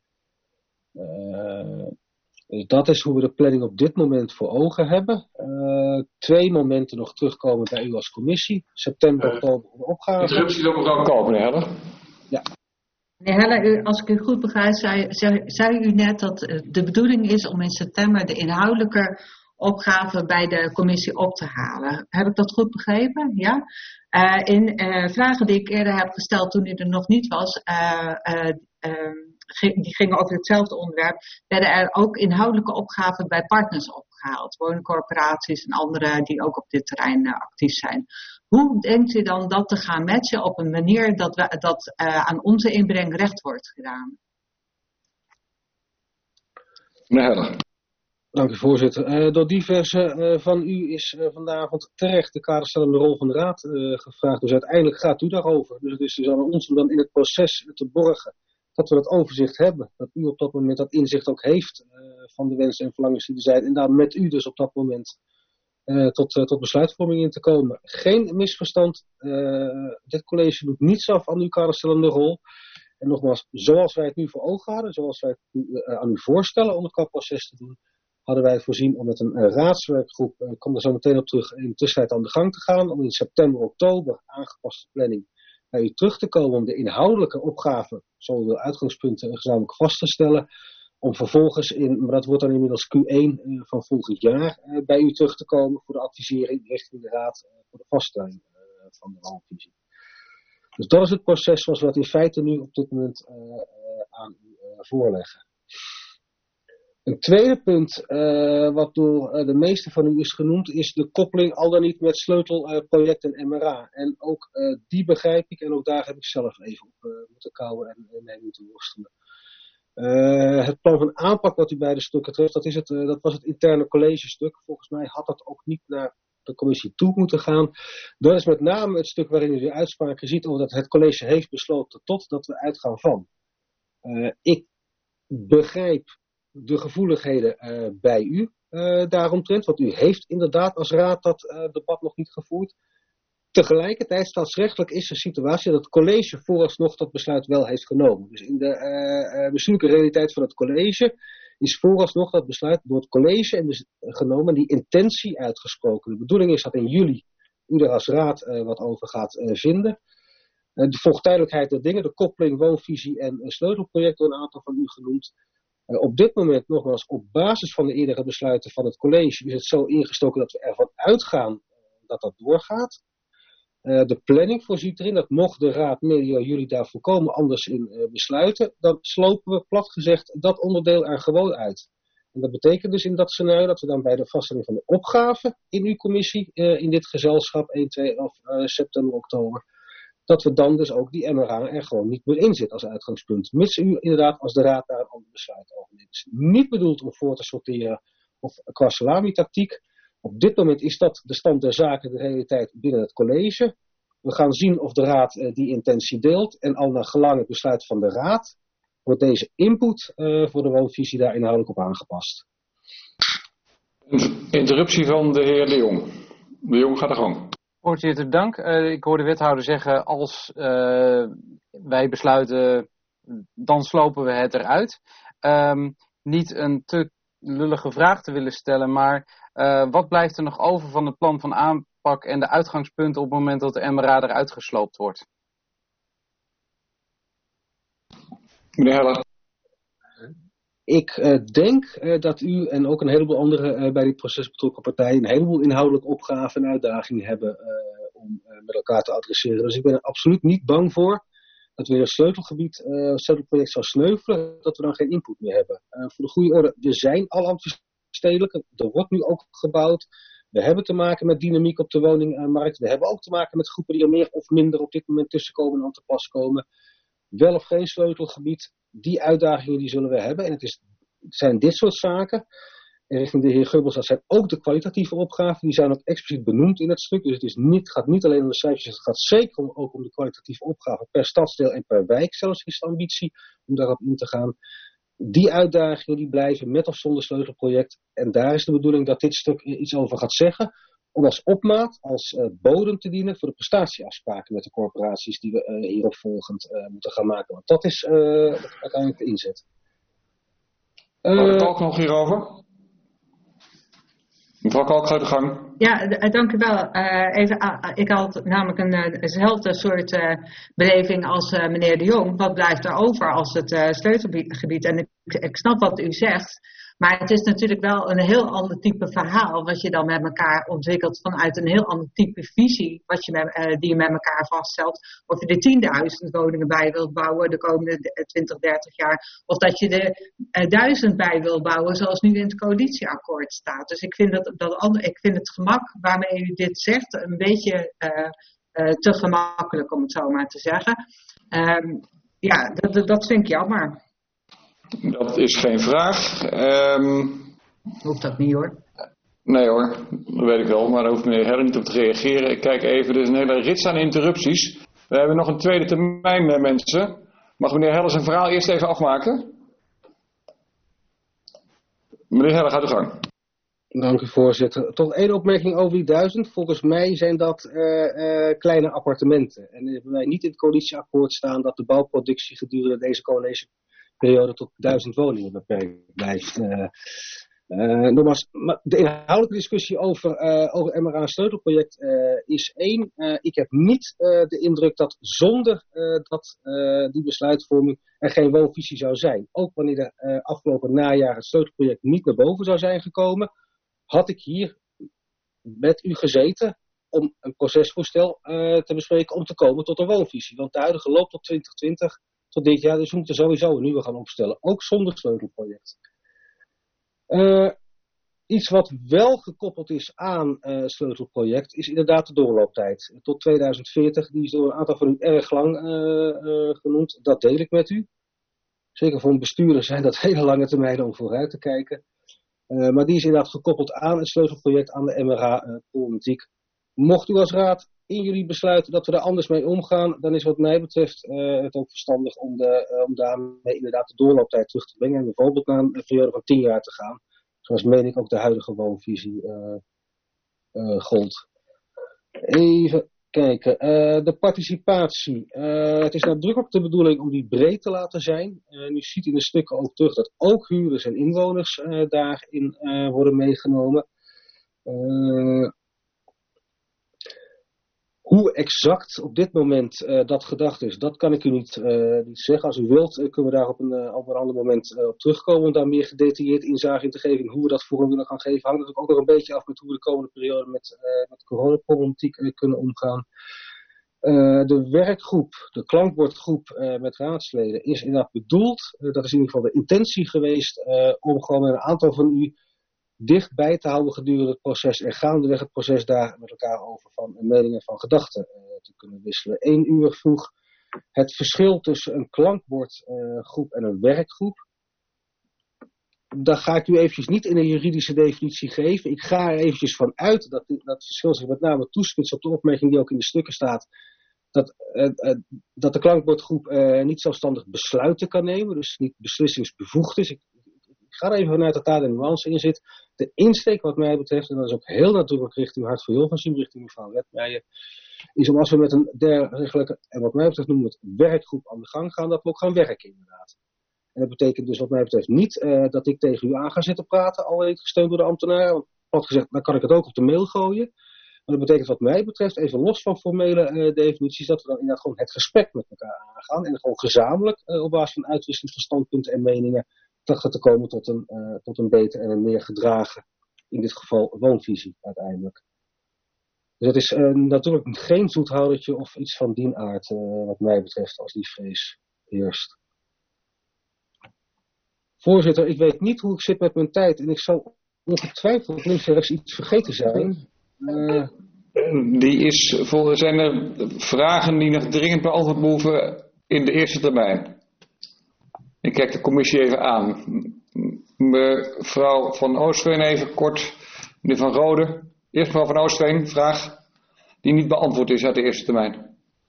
Uh, dus dat is hoe we de planning op dit moment voor ogen hebben. Uh, twee momenten nog terugkomen bij u als commissie. September, uh, oktober de opgave. Interruptie door mevrouw Koop, meneer Heller. Ja. Meneer Heller, als ik u goed begrijp, zei, zei, zei u net dat de bedoeling is om in september de inhoudelijke opgave bij de commissie op te halen. Heb ik dat goed begrepen? Ja. Uh, in uh, vragen die ik eerder heb gesteld toen u er nog niet was, uh, uh, uh, die gingen over hetzelfde onderwerp, werden er ook inhoudelijke opgaven bij partners opgehaald. Woningcorporaties en anderen die ook op dit terrein uh, actief zijn. Hoe denkt u dan dat te gaan matchen op een manier dat, we, dat uh, aan onze inbreng recht wordt gedaan? Meneer Heller. Dank u, voorzitter. Uh, door diverse uh, van u is uh, vanavond terecht de kaderstellende rol van de raad uh, gevraagd. Dus uiteindelijk gaat u daarover. Dus het is dus aan ons om dan in het proces te borgen dat we dat overzicht hebben. Dat u op dat moment dat inzicht ook heeft uh, van de wensen en verlangens die er zijn. En daar met u dus op dat moment uh, tot, uh, tot besluitvorming in te komen. Geen misverstand. Uh, dit college doet niets af aan uw kaderstellende rol. En nogmaals, zoals wij het nu voor ogen hadden, zoals wij het nu, uh, aan u voorstellen om het kapproces te doen, hadden wij voorzien om met een uh, raadswerkgroep, ik uh, kom er zo meteen op terug, in de tussentijd aan de gang te gaan. Om in september, oktober, aangepaste planning, bij u terug te komen om de inhoudelijke opgave, zonder de uitgangspunten gezamenlijk vast te stellen. Om vervolgens, in, maar dat wordt dan inmiddels Q één uh, van volgend jaar, uh, bij u terug te komen voor de advisering richting de raad uh, voor de vaststelling uh, van de woonvisie. Dus dat is het proces zoals we dat in feite nu op dit moment uh, uh, aan u uh, voorleggen. Een tweede punt, uh, wat door uh, de meeste van u is genoemd, is de koppeling al dan niet met sleutelproject uh, en M R A. En ook uh, die begrijp ik en ook daar heb ik zelf even op uh, moeten kouwen en, en mee moeten worstelen. Uh, het plan van aanpak wat u bij de stukken treft, dat, is het, uh, dat was het interne collegestuk. Volgens mij had dat ook niet naar de commissie toe moeten gaan. Dat is met name het stuk waarin u de uitspraken ziet over dat het college heeft besloten tot dat we uitgaan van. Uh, ik begrijp de gevoeligheden uh, bij u uh, daaromtrent, want u heeft inderdaad als raad dat uh, debat nog niet gevoerd. Tegelijkertijd staatsrechtelijk is de situatie dat het college vooralsnog dat besluit wel heeft genomen. Dus in de uh, bestuurlijke realiteit van het college is vooralsnog dat besluit door het college en dus genomen, die intentie uitgesproken. De bedoeling is dat in juli u er als raad uh, wat over gaat uh, vinden. Uh, de volgtijdelijkheid der dingen, de koppeling, woonvisie en uh, sleutelproject door een aantal van u genoemd. Uh, op dit moment nogmaals, op basis van de eerdere besluiten van het college is het zo ingestoken dat we ervan uitgaan uh, dat dat doorgaat. Uh, de planning voorziet erin dat mocht de raad medio juli daar volkomen anders in uh, besluiten, dan slopen we plat gezegd dat onderdeel er gewoon uit. En dat betekent dus in dat scenario dat we dan bij de vaststelling van de opgave in uw commissie, uh, in dit gezelschap één, twee of uh, september, oktober, dat we dan dus ook die M R A er gewoon niet meer in zit als uitgangspunt. Mits u inderdaad als de raad daar een ander besluit over neemt. Het is niet bedoeld om voor te sorteren of qua salami-tactiek. Op dit moment is dat de stand der zaken, de realiteit binnen het college. We gaan zien of de raad uh, die intentie deelt. En al naar gelang het besluit van de raad wordt deze input uh, voor de woonvisie daar inhoudelijk op aangepast. Interruptie van de heer De Jong. De Jong gaat er gang. Voorzitter, dank. Uh, ik hoor de wethouder zeggen, als uh, wij besluiten, dan slopen we het eruit. Um, niet een te lullige vraag te willen stellen, maar uh, wat blijft er nog over van het plan van aanpak en de uitgangspunten op het moment dat de M R A eruit gesloopt wordt? Meneer Heller. Ik uh, denk uh, dat u en ook een heleboel andere uh, bij dit proces betrokken partijen een heleboel inhoudelijke opgaven en uitdagingen hebben uh, om uh, met elkaar te adresseren. Dus ik ben er absoluut niet bang voor dat weer een sleutelgebied, uh, een sleutelproject zou sneuvelen, dat we dan geen input meer hebben. Uh, voor de goede orde, er zijn al anti-stedelijke, er wordt nu ook gebouwd. We hebben te maken met dynamiek op de woningmarkt. We hebben ook te maken met groepen die er meer of minder op dit moment tussenkomen en aan te pas komen. Wel of geen sleutelgebied, die uitdagingen die zullen we hebben. En het, is, het zijn dit soort zaken. En richting de heer Gubbels, dat zijn ook de kwalitatieve opgaven. Die zijn ook expliciet benoemd in het stuk. Dus het is niet, gaat niet alleen om de cijfers, het gaat zeker om, ook om de kwalitatieve opgaven per stadsdeel en per wijk. Zelfs is de ambitie om daarop in te gaan. Die uitdagingen die blijven met of zonder sleutelproject. En daar is de bedoeling dat dit stuk iets over gaat zeggen. Om als opmaat, als uh, bodem te dienen voor de prestatieafspraken met de corporaties die we uh, hierop volgend uh, moeten gaan maken. Want dat is uh, uiteindelijk de inzet. Mevrouw uh, Kalk nog hierover? Mevrouw Kalk, gaat de gang. Ja, d- dank u wel. Uh, even, uh, ik had namelijk een, eenzelfde soort uh, beleving als uh, meneer De Jong. Wat blijft er over als het uh, sleutelgebied? En ik, ik snap wat u zegt. Maar het is natuurlijk wel een heel ander type verhaal wat je dan met elkaar ontwikkelt vanuit een heel ander type visie wat je met, uh, die je met elkaar vaststelt. Of je er tienduizend woningen bij wilt bouwen de komende twintig, dertig jaar. Of dat je er uh, duizend bij wilt bouwen zoals nu in het coalitieakkoord staat. Dus ik vind, dat, dat ander, ik vind het gemak waarmee u dit zegt een beetje uh, uh, te gemakkelijk om het zo maar te zeggen. Um, ja, dat, dat, dat vind ik jammer. Dat is geen vraag. Um, Hoeft dat niet hoor. Nee hoor, dat weet ik wel, maar daar hoeft meneer Heller niet op te reageren. Ik kijk even, er is een hele rits aan interrupties. We hebben nog een tweede termijn, mensen. Mag meneer Heller zijn verhaal eerst even afmaken? Meneer Heller, gaat u gang. Dank u voorzitter. Toch één opmerking over die duizend. Volgens mij zijn dat uh, uh, kleine appartementen. En hebben wij niet in het coalitieakkoord staan dat de bouwproductie gedurende deze coalitieperiode tot duizend woningen beperkt blijft. Uh, uh, nogmaals, de inhoudelijke discussie over, uh, over M R A sleutelproject uh, is één. Uh, ik heb niet uh, de indruk dat zonder uh, dat, uh, die besluitvorming er geen woonvisie zou zijn. Ook wanneer er uh, afgelopen najaar het sleutelproject niet naar boven zou zijn gekomen, had ik hier met u gezeten om een procesvoorstel uh, te bespreken om te komen tot een woonvisie. Want de huidige loopt tot twintig twintig, tot dit jaar, dus we moeten sowieso een nieuwe gaan opstellen. Ook zonder sleutelproject. Uh, iets wat wel gekoppeld is aan uh, het sleutelproject is inderdaad de doorlooptijd. Tot tweeduizend veertig, die is door een aantal van u erg lang uh, uh, genoemd. Dat deel ik met u. Zeker voor een bestuurder zijn dat hele lange termijnen om vooruit te kijken. Uh, maar die is inderdaad gekoppeld aan het sleutelproject, aan de M R H-problematiek. Uh, Mocht u als raad in jullie besluiten dat we daar anders mee omgaan, dan is wat mij betreft uh, het ook verstandig om, de, uh, om daarmee inderdaad de doorlooptijd terug te brengen. En bijvoorbeeld naar een periode van tien jaar te gaan. Zoals meen ik ook de huidige woonvisie uh, uh, gold. Even kijken. Uh, de participatie. Uh, het is nadrukkelijk de bedoeling om die breed te laten zijn. Uh, nu ziet in de stukken ook terug dat ook huurders en inwoners uh, daarin uh, worden meegenomen. Uh, Hoe exact op dit moment uh, dat gedacht is, dat kan ik u niet, uh, niet zeggen. Als u wilt, uh, kunnen we daar op een, uh, op een ander moment uh, op terugkomen om daar meer gedetailleerd inzage in te geven. En hoe we dat vorm willen gaan geven, hangt natuurlijk ook nog een beetje af met hoe we de komende periode met, uh, met de coronaproblematiek uh, kunnen omgaan. Uh, de werkgroep, de klankbordgroep uh, met raadsleden is inderdaad bedoeld, uh, dat is in ieder geval de intentie geweest, uh, om gewoon met een aantal van u dichtbij te houden gedurende het proces en gaandeweg het proces daar met elkaar over van meningen van gedachten uh, te kunnen wisselen. Eén uur vroeg het verschil tussen een klankbordgroep uh, en een werkgroep. Daar ga ik u eventjes niet in een juridische definitie geven. Ik ga er eventjes van uit dat dat verschil zich met name toespitst op de opmerking die ook in de stukken staat. Dat, uh, uh, dat de klankbordgroep uh, niet zelfstandig besluiten kan nemen, dus niet beslissingsbevoegd is. Ik, ik ga er even vanuit dat daar de nuance in zit. De insteek wat mij betreft, en dat is ook heel nadrukkelijk richting Hart voor Hilversum, richting mevrouw Redmeijer, is om als we met een dergelijke, en wat mij betreft noemen we het werkgroep aan de gang gaan, dat we ook gaan werken inderdaad. En dat betekent dus wat mij betreft niet uh, dat ik tegen u aan ga zitten praten, al weet gesteund door de ambtenaren. Want wat gezegd, dan kan ik het ook op de mail gooien. Maar dat betekent wat mij betreft, even los van formele uh, definities, dat we dan inderdaad gewoon het gesprek met elkaar aangaan. En gewoon gezamenlijk uh, op basis van uitwisseling van standpunten en meningen te, te komen tot een, uh, tot een beter en een meer gedragen, in dit geval woonvisie uiteindelijk. Dus het is uh, natuurlijk geen zoethoudertje of iets van die aard, uh, wat mij betreft, als die vrees heerst. Voorzitter, ik weet niet hoe ik zit met mijn tijd en ik zal ongetwijfeld links en rechts iets vergeten zijn. Uh, die is, voor, zijn er vragen die nog dringend beantwoord behoeven in de eerste termijn? Ik kijk de commissie even aan. Mevrouw Van Oostveen even kort. Meneer Van Rode. Eerst mevrouw Van Oostveen, vraag die niet beantwoord is uit de eerste termijn.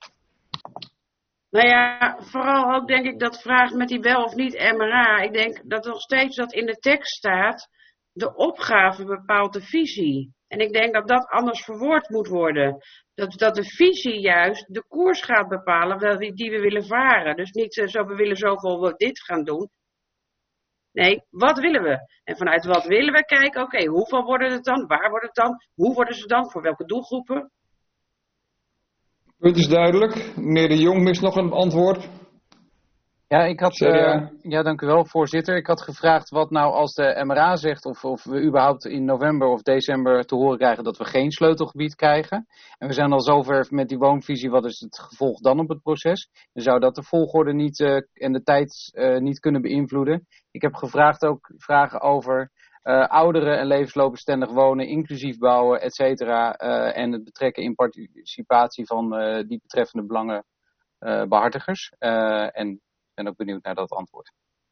Nou ja, vooral ook denk ik dat vraag met die wel of niet M R A. Ik denk dat nog steeds dat in de tekst staat, de opgave bepaalt de visie. En ik denk dat dat anders verwoord moet worden. Dat, dat de visie juist de koers gaat bepalen die, die we willen varen. Dus niet zo, we willen zoveel we dit gaan doen. Nee, wat willen we? En vanuit wat willen we kijken, oké, okay, hoeveel worden het dan? Waar wordt het dan? Hoe worden ze dan? Voor welke doelgroepen? Punt is duidelijk. Meneer De Jong mist nog een antwoord. Ja, ik had, uh, ja, dank u wel, voorzitter. Ik had gevraagd wat nou als de M R A zegt of, of we überhaupt in november of december te horen krijgen dat we geen sleutelgebied krijgen. En we zijn al zover met die woonvisie, wat is het gevolg dan op het proces? En zou dat de volgorde niet uh, en de tijd uh, niet kunnen beïnvloeden? Ik heb gevraagd ook vragen over uh, ouderen en levensloopbestendig wonen, inclusief bouwen, et cetera. Uh, en het betrekken in participatie van uh, die betreffende belangenbehartigers. Uh, en Ik ben ook benieuwd naar dat antwoord.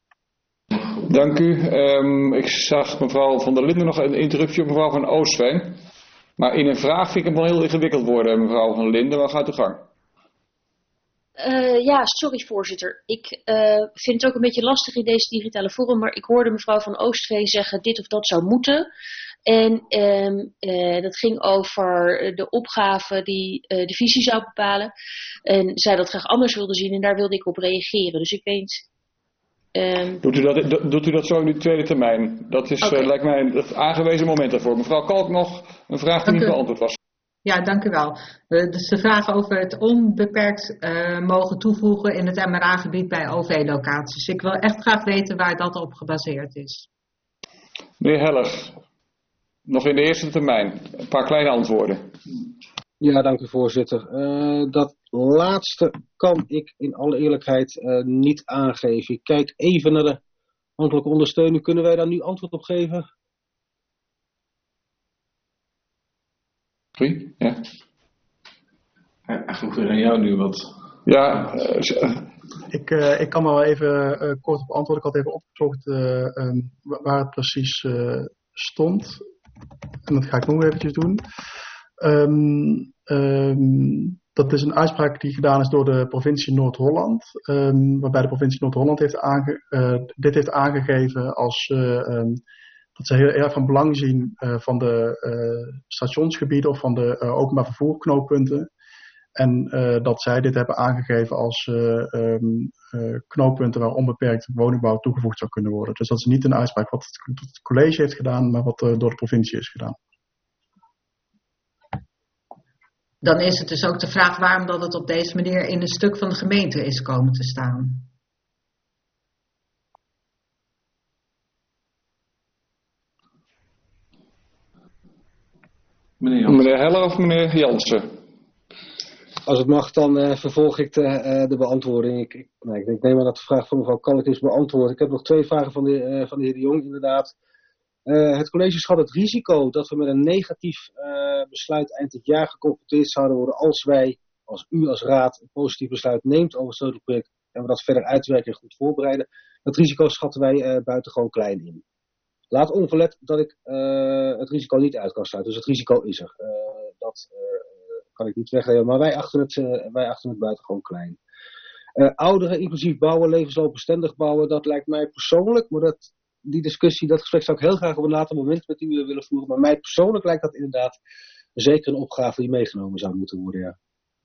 Dank u. Um, ik zag mevrouw Van der Linden nog een interruptie op mevrouw Van Oostveen. Maar in een vraag vind ik hem wel heel ingewikkeld worden, mevrouw Van der Linden. Waar gaat u gang? Uh, ja, sorry voorzitter. Ik uh, vind het ook een beetje lastig in deze digitale forum, maar ik hoorde mevrouw Van Oostveen zeggen dit of dat zou moeten. En um, uh, dat ging over de opgave die uh, de visie zou bepalen. En zij dat graag anders wilde zien en daar wilde ik op reageren. Dus ik weet... Um... Doet, u dat, doet u dat zo in de tweede termijn? Dat is, okay. uh, lijkt mij het aangewezen moment daarvoor. Mevrouw Kalk nog een vraag die niet beantwoord was. Ja, dank u wel. Dus de vraag over het onbeperkt uh, mogen toevoegen in het M R A-gebied bij O V-locaties. Ik wil echt graag weten waar dat op gebaseerd is. Meneer Heller, nog in de eerste termijn. Een paar kleine antwoorden. Ja, dank u voorzitter. Uh, dat laatste kan ik in alle eerlijkheid uh, niet aangeven. Ik kijk even naar de ambtelijke ondersteuning. Kunnen wij daar nu antwoord op geven? Sorry? Ja. Hij vroeg weer aan jou nu wat. Ja, uh, ik, uh, ik kan maar wel even uh, kort op antwoorden. Ik had even opgezocht uh, um, waar het precies uh, stond. En dat ga ik nog eventjes doen. Um, um, dat is een uitspraak die gedaan is door de provincie Noord-Holland. Um, waarbij de provincie Noord-Holland heeft aange, uh, dit heeft aangegeven als uh, um, dat ze heel erg van belang zien uh, van de uh, stationsgebieden of van de uh, openbaar vervoerknooppunten. En uh, dat zij dit hebben aangegeven als uh, um, uh, knooppunten waar onbeperkt woningbouw toegevoegd zou kunnen worden. Dus dat is niet een uitspraak wat het, het college heeft gedaan, maar wat uh, door de provincie is gedaan. Dan is het dus ook de vraag waarom dat het op deze manier in een stuk van de gemeente is komen te staan. Meneer, Jansen. meneer Heller of meneer Jansen? Als het mag, dan uh, vervolg ik de, uh, de beantwoording. Ik, ik, nee, ik neem aan dat de vraag van mevrouw Kalk is beantwoord. Ik heb nog twee vragen van de, uh, van de heer De Jong, inderdaad. Uh, het college schat het risico dat we met een negatief uh, besluit eind dit jaar geconfronteerd zouden worden als wij, als u als raad, een positief besluit neemt over het stedelijk project en we dat verder uitwerken en goed voorbereiden. Dat risico schatten wij uh, buitengewoon klein in. Laat onverlet dat ik uh, het risico niet uit kan sluiten. Dus het risico is er. Uh, dat uh, kan ik niet wegnemen, maar wij achten het, uh, wij achten het buitengewoon klein. Uh, ouderen, inclusief bouwen, levensloopbestendig bouwen, dat lijkt mij persoonlijk, maar dat, die discussie, dat gesprek zou ik heel graag op een later moment met u uh, willen voeren. Maar mij persoonlijk lijkt dat inderdaad zeker een opgave die meegenomen zou moeten worden, ja.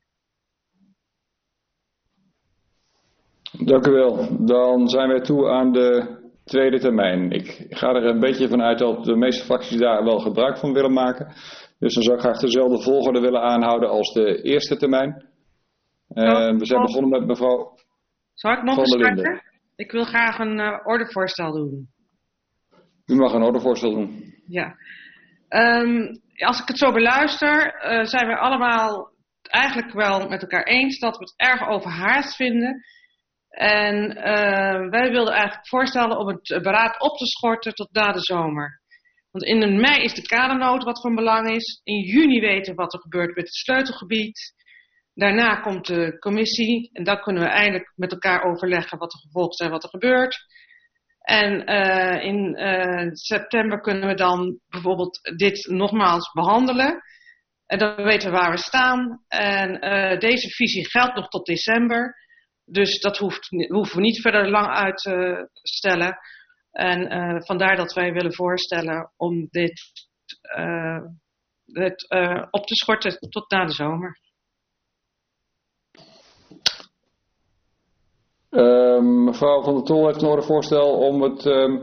Dank u wel. Dan zijn wij toe aan de tweede termijn. Ik ga er een beetje van uit dat de meeste fracties daar wel gebruik van willen maken. Dus dan zou ik graag dezelfde volgorde willen aanhouden als de eerste termijn. En we zijn begonnen met mevrouw Zal ik nog Van eens der Linden. starten? Ik wil graag een uh, ordevoorstel doen. U mag een ordevoorstel doen. Ja. Um, als ik het zo beluister, uh, zijn we allemaal eigenlijk wel met elkaar eens dat we het erg overhaast vinden. En uh, wij wilden eigenlijk voorstellen om het beraad op te schorten tot na de zomer. Want in mei is de kadernood wat van belang is. In juni weten we wat er gebeurt met het sleutelgebied. Daarna komt de commissie en dan kunnen we eindelijk met elkaar overleggen wat er gevolgd is en wat er gebeurt. En uh, in uh, september kunnen we dan bijvoorbeeld dit nogmaals behandelen. En dan weten we waar we staan. En uh, deze visie geldt nog tot december. Dus dat hoeft, hoeven we niet verder lang uit te stellen. En uh, vandaar dat wij willen voorstellen om dit, uh, dit uh, op te schorten tot na de zomer. Uh, mevrouw Van der Tol heeft een ordevoorstel om het uh,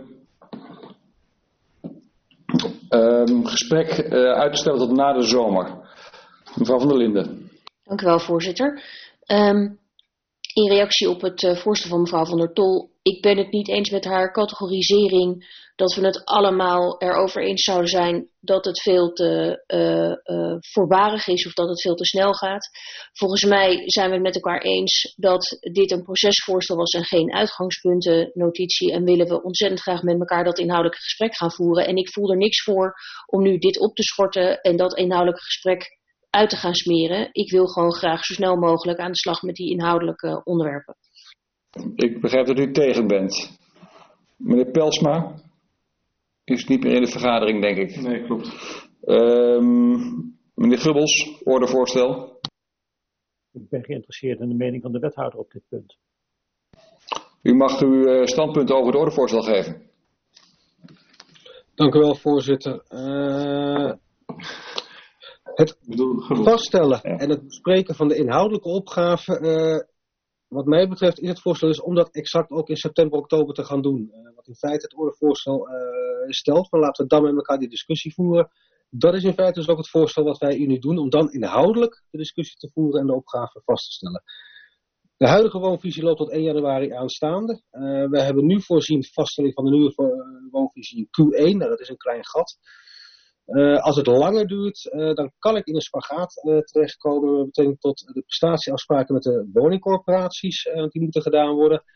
uh, gesprek uh, uit te stellen tot na de zomer. Mevrouw Van der Linden. Dank u wel, voorzitter. Um, in reactie op het uh, voorstel van mevrouw Van der Tol, ik ben het niet eens met haar categorisering dat we het allemaal erover eens zouden zijn dat het veel te uh, uh, voorbarig is of dat het veel te snel gaat. Volgens mij zijn we het met elkaar eens dat dit een procesvoorstel was en geen uitgangspuntennotitie en willen we ontzettend graag met elkaar dat inhoudelijke gesprek gaan voeren. En ik voel er niks voor om nu dit op te schorten en dat inhoudelijke gesprek uit te gaan smeren. Ik wil gewoon graag zo snel mogelijk aan de slag met die inhoudelijke onderwerpen. Ik begrijp dat u tegen bent. Meneer Pelsma is niet meer in de vergadering, denk ik. Nee, klopt. Um, meneer Gubbels, ordevoorstel. Ik ben geïnteresseerd in de mening van de wethouder op dit punt. U mag uw standpunt over het ordevoorstel geven. Dank u wel, voorzitter. Uh, het vaststellen en het bespreken van de inhoudelijke opgave, uh, wat mij betreft in het voorstel is om dat exact ook in september, oktober te gaan doen. Uh, wat in feite het ordevoorstel uh, stelt, maar laten we dan met elkaar die discussie voeren. Dat is in feite dus ook het voorstel wat wij u nu doen, om dan inhoudelijk de discussie te voeren en de opgave vast te stellen. De huidige woonvisie loopt tot één januari aanstaande. Uh, we hebben nu voorzien vaststelling van de nieuwe woonvisie in Q één, nou, dat is een klein gat. Uh, als het langer duurt, uh, dan kan ik in een spagaat uh, terechtkomen met betrekking tot de prestatieafspraken met de woningcorporaties uh, die moeten gedaan worden.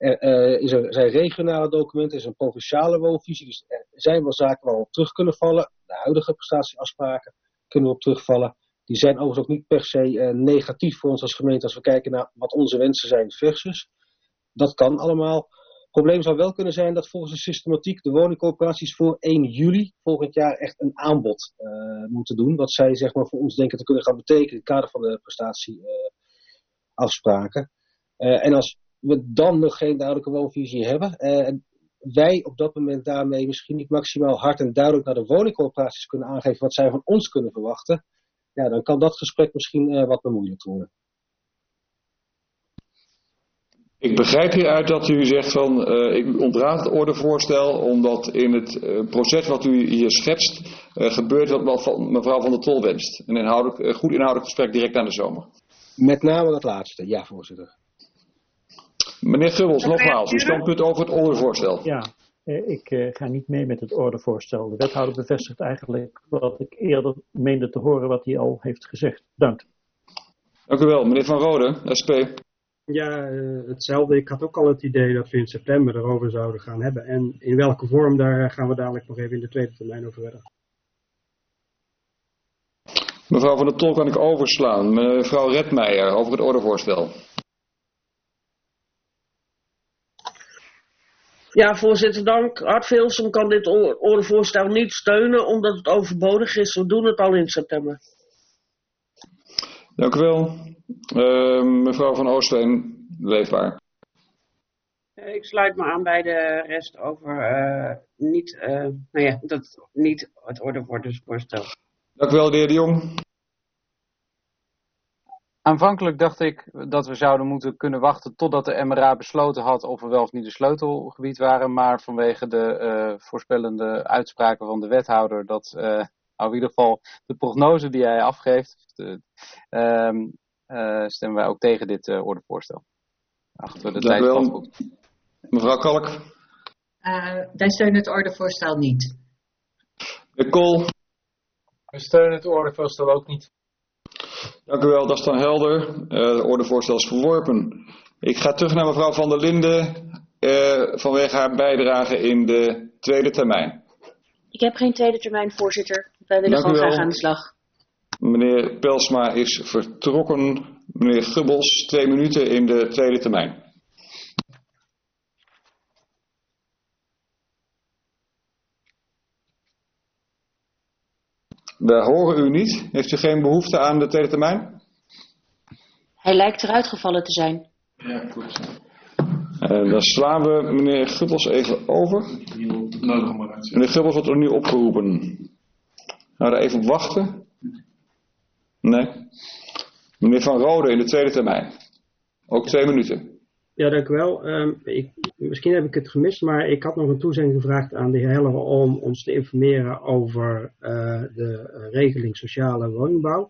Er uh, is er, zijn regionale documenten, er is een provinciale woonvisie. Dus er zijn wel zaken waar we op terug kunnen vallen. De huidige prestatieafspraken kunnen we op terugvallen. Die zijn overigens ook niet per se uh, negatief voor ons als gemeente als we kijken naar wat onze wensen zijn versus. Dat kan allemaal. Het probleem zou wel kunnen zijn dat volgens de systematiek de woningcorporaties voor één juli volgend jaar echt een aanbod uh, moeten doen. Wat zij zeg maar voor ons denken te kunnen gaan betekenen in het kader van de prestatieafspraken. Uh, uh, en als we dan nog geen duidelijke woonvisie hebben. Uh, en wij op dat moment daarmee misschien niet maximaal hard en duidelijk naar de woningcorporaties kunnen aangeven wat zij van ons kunnen verwachten. Ja, dan kan dat gesprek misschien uh, wat bemoeilijkt worden. Ik begrijp hieruit dat u zegt van uh, ik ontraad het ordevoorstel omdat in het uh, proces wat u hier schetst uh, gebeurt wat mevrouw Van der Tol wenst. Een inhoudelijk, uh, goed inhoudelijk gesprek direct aan de zomer. Met name dat laatste, ja voorzitter. Meneer Gubbels, nogmaals, uw standpunt over het ordevoorstel. Ja, ik uh, ga niet mee met het ordevoorstel. De wethouder bevestigt eigenlijk wat ik eerder meende te horen wat hij al heeft gezegd. Dank. Dank u wel. Meneer Van Rode, S P. Ja, uh, hetzelfde. Ik had ook al het idee dat we in september erover zouden gaan hebben. En in welke vorm, daar gaan we dadelijk nog even in de tweede termijn over verder. Mevrouw Van der Tol kan ik overslaan. Mevrouw Redmeijer, over het ordevoorstel. Ja, voorzitter, dank. Art Vilsum kan dit ordevoorstel niet steunen omdat het overbodig is. We doen het al in september. Dank u wel. Uh, mevrouw Van Oostveen, leefbaar. Ik sluit me aan bij de rest over uh, niet, uh, nou ja, dat, niet het ordevoorstel. Dank u wel, de heer De Jong. Aanvankelijk dacht ik dat we zouden moeten kunnen wachten totdat de M R A besloten had of we wel of niet een sleutelgebied waren. Maar vanwege de uh, voorspellende uitspraken van de wethouder, dat uh, nou in ieder geval de prognose die hij afgeeft, de, uh, uh, stemmen wij ook tegen dit uh, ordevoorstel. Achten we de Dank tijd u wel. goed. Mevrouw Kalk. Uh, wij steunen het ordevoorstel niet. De Kool. We steunen het ordevoorstel ook niet. Dank u wel, dat is dan helder. Uh, het ordevoorstel is verworpen. Ik ga terug naar mevrouw Van der Linden uh, vanwege haar bijdrage in de tweede termijn. Ik heb geen tweede termijn, voorzitter. Wij willen Dank gewoon graag wel. aan de slag. Meneer Pelsma is vertrokken. Meneer Gubbels, twee minuten in de tweede termijn. We horen u niet. Heeft u geen behoefte aan de tweede termijn? Hij lijkt eruit gevallen te zijn. Ja, goed. En dan slaan we meneer Gubbels even over. Nodig maar uit. Meneer Gubbels wordt er nu opgeroepen. Nou, daar even op wachten. Nee. Meneer Van Rode in de tweede termijn. Ook twee minuten. Ja, dank u wel. Um, ik, misschien heb ik het gemist, maar ik had nog een toezegging gevraagd aan de heer Heller om ons te informeren over uh, de uh, regeling sociale woningbouw.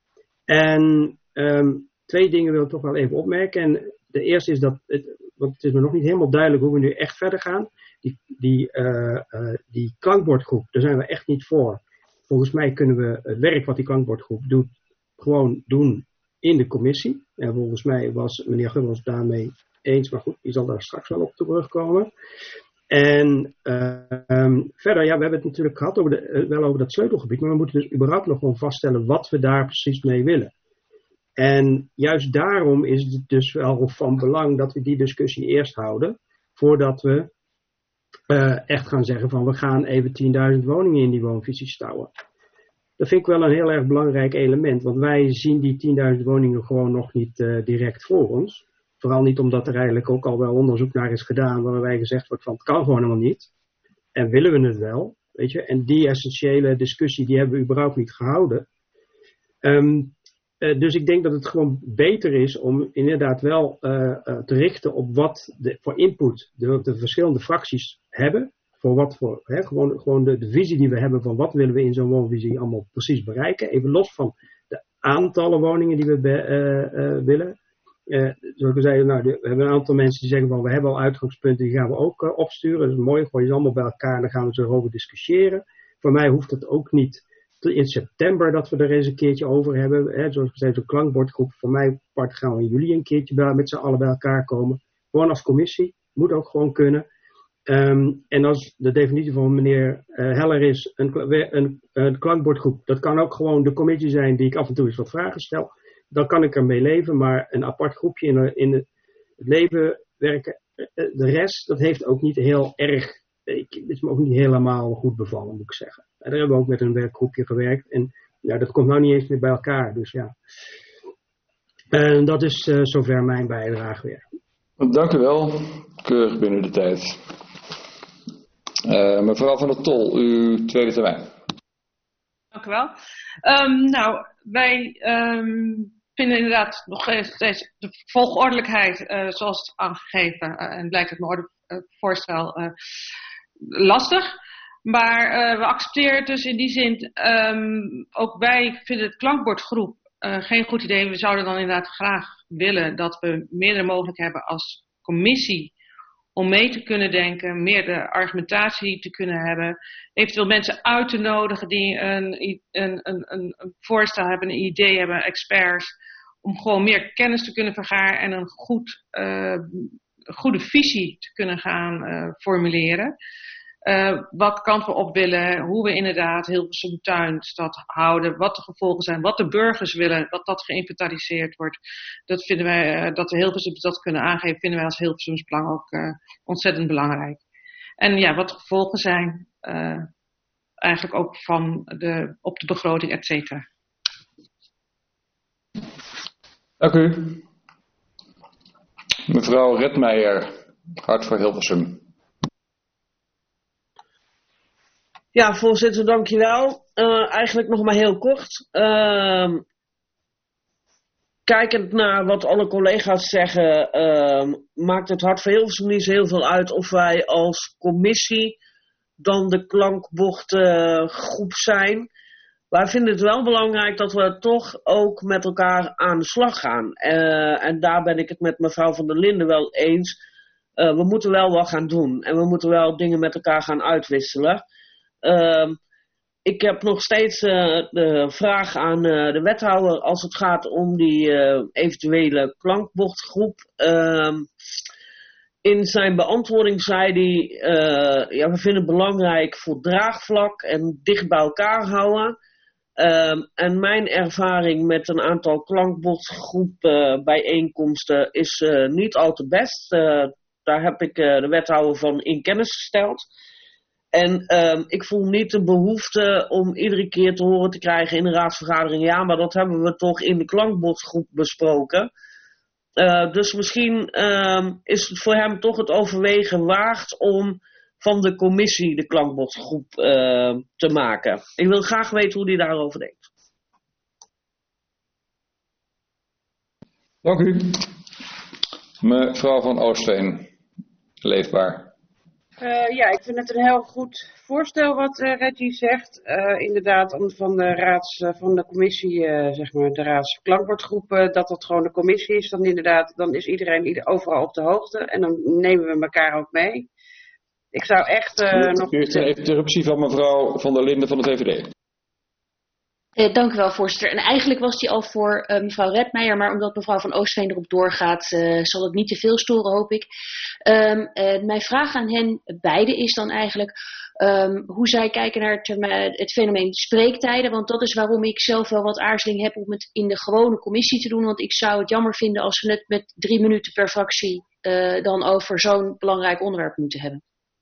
En um, twee dingen wil ik toch wel even opmerken. En de eerste is dat, het, want het is me nog niet helemaal duidelijk hoe we nu echt verder gaan. Die, die, uh, uh, die klankbordgroep, daar zijn we echt niet voor. Volgens mij kunnen we het werk wat die klankbordgroep doet, gewoon doen in de commissie. En volgens mij was meneer Gubbels daarmee eens, maar goed, die zal daar straks wel op terugkomen. En uh, um, verder, ja, we hebben het natuurlijk gehad over de, uh, wel over dat sleutelgebied, maar we moeten dus überhaupt nog gewoon vaststellen wat we daar precies mee willen. En juist daarom is het dus wel van belang dat we die discussie eerst houden, voordat we uh, echt gaan zeggen van we gaan even tienduizend woningen in die woonvisie stouwen. Dat vind ik wel een heel erg belangrijk element, want wij zien die tienduizend woningen gewoon nog niet uh, direct voor ons. Vooral niet omdat er eigenlijk ook al wel onderzoek naar is gedaan, waarbij gezegd wordt van het kan gewoon helemaal niet. En willen we het wel, weet je. En die essentiële discussie, die hebben we überhaupt niet gehouden. Um, uh, dus ik denk dat het gewoon beter is om inderdaad wel uh, uh, te richten op wat de, voor input de, de verschillende fracties hebben. Voor wat voor, hè, gewoon, gewoon de, de visie die we hebben van wat willen we in zo'n woonvisie allemaal precies bereiken. Even los van de aantallen woningen die we be, uh, uh, willen. Uh, zoals ik zei, nou, de, we hebben een aantal mensen die zeggen van we hebben al uitgangspunten, die gaan we ook uh, opsturen. Dat is mooi, gooi je ze allemaal bij elkaar en dan gaan we ze erover discussiëren. Voor mij hoeft het ook niet in september dat we er eens een keertje over hebben. Hè, zoals ik zei, de klankbordgroep, voor mij part gaan we in juli een keertje bij, met z'n allen bij elkaar komen. Gewoon als commissie. moet ook gewoon kunnen. Um, en als de definitie van meneer uh, Heller is een, een, een klankbordgroep, dat kan ook gewoon de commissie zijn die ik af en toe eens wat vragen stel. Dan kan ik ermee leven, maar een apart groepje in, in het leven werken, de rest, dat heeft ook niet heel erg, ik, het is me ook niet helemaal goed bevallen, moet ik zeggen. En daar hebben we ook met een werkgroepje gewerkt en ja, dat komt nou niet eens meer bij elkaar, dus ja. En dat is uh, zover mijn bijdrage weer. Dank u wel, keurig binnen de tijd. Uh, mevrouw Van der Tol, uw tweede termijn. Dank u wel. Um, nou, wij um, vinden inderdaad nog steeds de volgordelijkheid, uh, zoals het aangegeven, uh, en blijkt uit mijn orde, uh, voorstel, uh, lastig. Maar uh, we accepteren het dus in die zin, um, ook wij vinden het klankbordgroep uh, geen goed idee. We zouden dan inderdaad graag willen dat we meerdere mogelijkheden hebben als commissie om mee te kunnen denken, meer de argumentatie te kunnen hebben, eventueel mensen uit te nodigen die een, een, een, een voorstel hebben, een idee hebben, experts, om gewoon meer kennis te kunnen vergaren en een goed, uh, goede visie te kunnen gaan uh, formuleren. Uh, wat kant we op willen, hoe we inderdaad Hilversum Tuinstad houden, wat de gevolgen zijn, wat de burgers willen, dat dat geïnventariseerd wordt. Dat vinden wij, uh, dat de Hilversums dat kunnen aangeven, vinden wij als Hilversums Belang ook uh, ontzettend belangrijk. En ja, wat de gevolgen zijn, uh, eigenlijk ook van de, op de begroting, et cetera. Dank u. Mevrouw Redmeijer, Hart voor Hilversum. Ja, voorzitter, dankjewel. Uh, eigenlijk nog maar heel kort. Uh, kijkend naar wat alle collega's zeggen, uh, maakt het Hart voor Hilversum niet zo heel veel uit of wij als commissie dan de klankbordgroep uh, zijn. Wij vinden het wel belangrijk dat we toch ook met elkaar aan de slag gaan. Uh, en daar ben ik het met mevrouw Van der Linden wel eens. Uh, we moeten wel wat gaan doen en we moeten wel dingen met elkaar gaan uitwisselen. Uh, ik heb nog steeds uh, de vraag aan uh, de wethouder als het gaat om die uh, eventuele klankbordgroep. Uh, in zijn beantwoording zei hij, uh, ja, we vinden het belangrijk voor draagvlak en dicht bij elkaar houden. Uh, en mijn ervaring met een aantal klankbordgroep uh, bijeenkomsten is uh, niet al te best. Uh, daar heb ik uh, de wethouder van in kennis gesteld. En uh, ik voel niet de behoefte om iedere keer te horen te krijgen in de raadsvergadering, ja, maar dat hebben we toch in de klankbordgroep besproken. Uh, dus misschien uh, is het voor hem toch het overwegen waard om van de commissie de klankbordgroep uh, te maken. Ik wil graag weten hoe hij daarover denkt. Dank u. Mevrouw van Oostveen, Leefbaar. Uh, ja, ik vind het een heel goed voorstel wat uh, Reggie zegt. Uh, inderdaad, om van de raads, uh, van de commissie, uh, zeg maar, de raadsklankbordgroep, uh, dat dat gewoon de commissie is. Dan inderdaad, dan is iedereen ieder, overal op de hoogte en dan nemen we elkaar ook mee. Ik zou echt uh, nog... Eerst een interruptie van mevrouw Van der Linden van de V V D. Eh, dank u wel, voorzitter. En eigenlijk was die al voor uh, mevrouw Redmeijer, maar omdat mevrouw Van Oostveen erop doorgaat, uh, zal het niet te veel storen, hoop ik. Um, uh, mijn vraag aan hen beiden is dan eigenlijk um, hoe zij kijken naar het, uh, het fenomeen spreektijden. Want dat is waarom ik zelf wel wat aarzeling heb om het in de gewone commissie te doen. Want ik zou het jammer vinden als we het met drie minuten per fractie uh, dan over zo'n belangrijk onderwerp moeten hebben.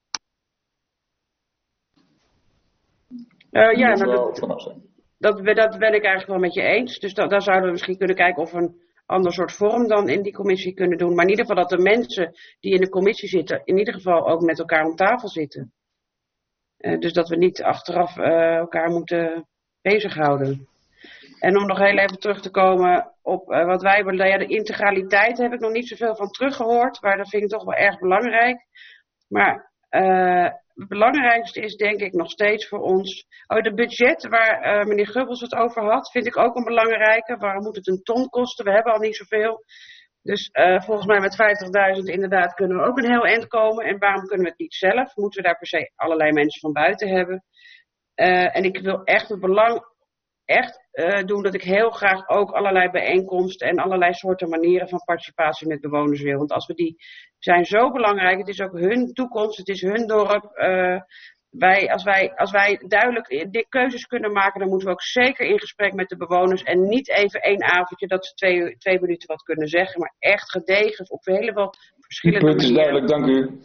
Uh, ja, nou, dat, dat, dat ben ik eigenlijk wel met je eens. Dus da, daar zouden we misschien kunnen kijken of we een ander soort vorm dan in die commissie kunnen doen. Maar in ieder geval dat de mensen die in de commissie zitten, in ieder geval ook met elkaar om tafel zitten. Uh, dus dat we niet achteraf uh, elkaar moeten bezighouden. En om nog heel even terug te komen op uh, wat wij hebben. Ja, de integraliteit heb ik nog niet zoveel van teruggehoord. Maar dat vind ik toch wel erg belangrijk. Maar uh, het belangrijkste is denk ik nog steeds voor ons. Oh, de budget waar uh, meneer Gubbels het over had, vind ik ook een belangrijke. Waarom moet het een ton kosten? We hebben al niet zoveel. Dus uh, volgens mij met vijftigduizend inderdaad kunnen we ook een heel eind komen. En waarom kunnen we het niet zelf? Moeten we daar per se allerlei mensen van buiten hebben? Uh, en ik wil echt het belang echt uh, doen dat ik heel graag ook allerlei bijeenkomsten en allerlei soorten manieren van participatie met bewoners wil. Want als we die zijn zo belangrijk, het is ook hun toekomst, het is hun dorp. Uh, wij, als, wij, als wij duidelijk de keuzes kunnen maken, dan moeten we ook zeker in gesprek met de bewoners en niet even één avondje dat ze twee, twee minuten wat kunnen zeggen, maar echt gedegen op helemaal verschillende manieren. Het is duidelijk, dank u.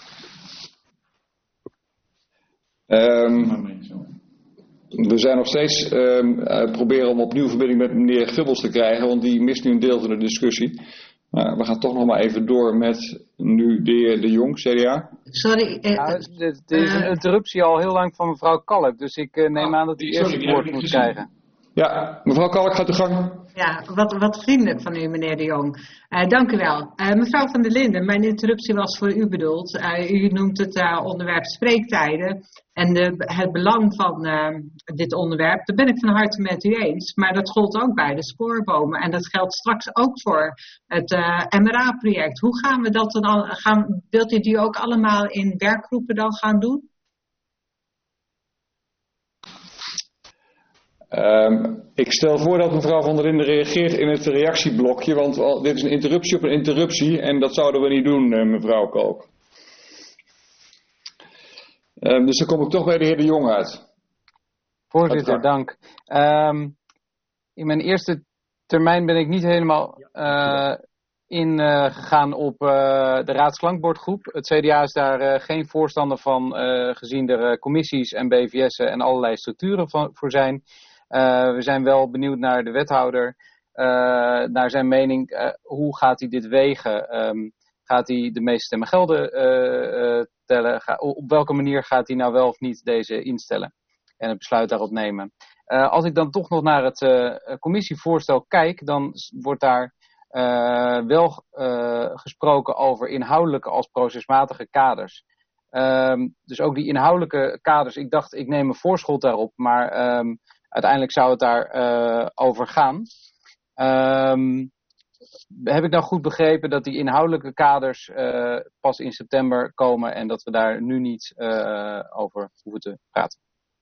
Um, we zijn nog steeds um, uh, proberen om opnieuw verbinding met meneer Gubbels te krijgen, want die mist nu een deel van de discussie. Maar we gaan toch nog maar even door met nu de heer De Jong, C D A. Sorry. Uh, ja, er is een interruptie al heel lang van mevrouw Kalk, dus ik uh, neem aan dat u eerst het woord moet krijgen. Ja, mevrouw Kalk gaat de gang. Ja, wat, wat vriendelijk van u, meneer De Jong. Uh, dank u wel. Uh, mevrouw van der Linden, mijn interruptie was voor u bedoeld. Uh, u noemt het uh, onderwerp spreektijden en de, het belang van uh, dit onderwerp. Daar ben ik van harte met u eens, maar dat gold ook bij de spoorbomen. En dat geldt straks ook voor het uh, M R A-project. Hoe gaan we dat dan al, gaan, wilt u die ook allemaal in werkgroepen dan gaan doen? Um, ik stel voor dat mevrouw van der Linden reageert in het reactieblokje, want al, dit is een interruptie op een interruptie en dat zouden we niet doen, uh, mevrouw Kalk. Um, dus dan kom ik toch bij de heer De Jong uit. Voorzitter, dank. Um, in mijn eerste termijn ben ik niet helemaal uh, ingegaan uh, op uh, de raadsklankbordgroep. Het C D A is daar uh, geen voorstander van, uh, gezien er uh, commissies en B V S'en en allerlei structuren van, voor zijn. Uh, we zijn wel benieuwd naar de wethouder, uh, naar zijn mening. Uh, hoe gaat hij dit wegen? Um, gaat hij de meeste stemmen gelden uh, uh, tellen? Ga, op welke manier gaat hij nou wel of niet deze instellen? En het besluit daarop nemen. Uh, als ik dan toch nog naar het uh, commissievoorstel kijk, dan wordt daar uh, wel uh, gesproken over inhoudelijke als procesmatige kaders. Um, dus ook die inhoudelijke kaders, ik dacht ik neem een voorschot daarop, maar um, uiteindelijk zou het daar uh, over gaan. Um, heb ik nou goed begrepen dat die inhoudelijke kaders uh, pas in september komen en dat we daar nu niet uh, over hoeven te praten?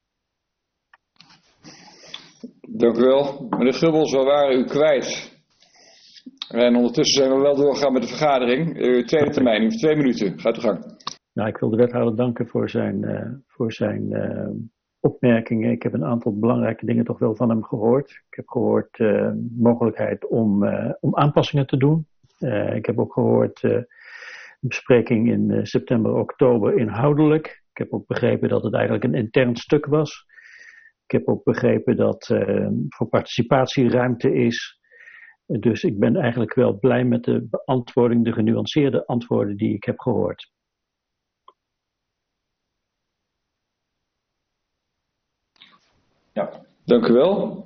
Dank u wel. Meneer Gubbels, we waren u kwijt. En ondertussen zijn we wel doorgegaan met de vergadering. Uh, tweede termijn, u heeft twee minuten. Gaat uw gang. Nou, ik wil de wethouder danken voor zijn, uh, voor zijn uh, opmerkingen. Ik heb een aantal belangrijke dingen toch wel van hem gehoord. Ik heb gehoord de uh, mogelijkheid om, uh, om aanpassingen te doen. Uh, ik heb ook gehoord uh, de bespreking in uh, september, oktober inhoudelijk. Ik heb ook begrepen dat het eigenlijk een intern stuk was. Ik heb ook begrepen dat uh, voor participatie ruimte is. Dus ik ben eigenlijk wel blij met de beantwoording, de genuanceerde antwoorden die ik heb gehoord. Ja, dank u wel.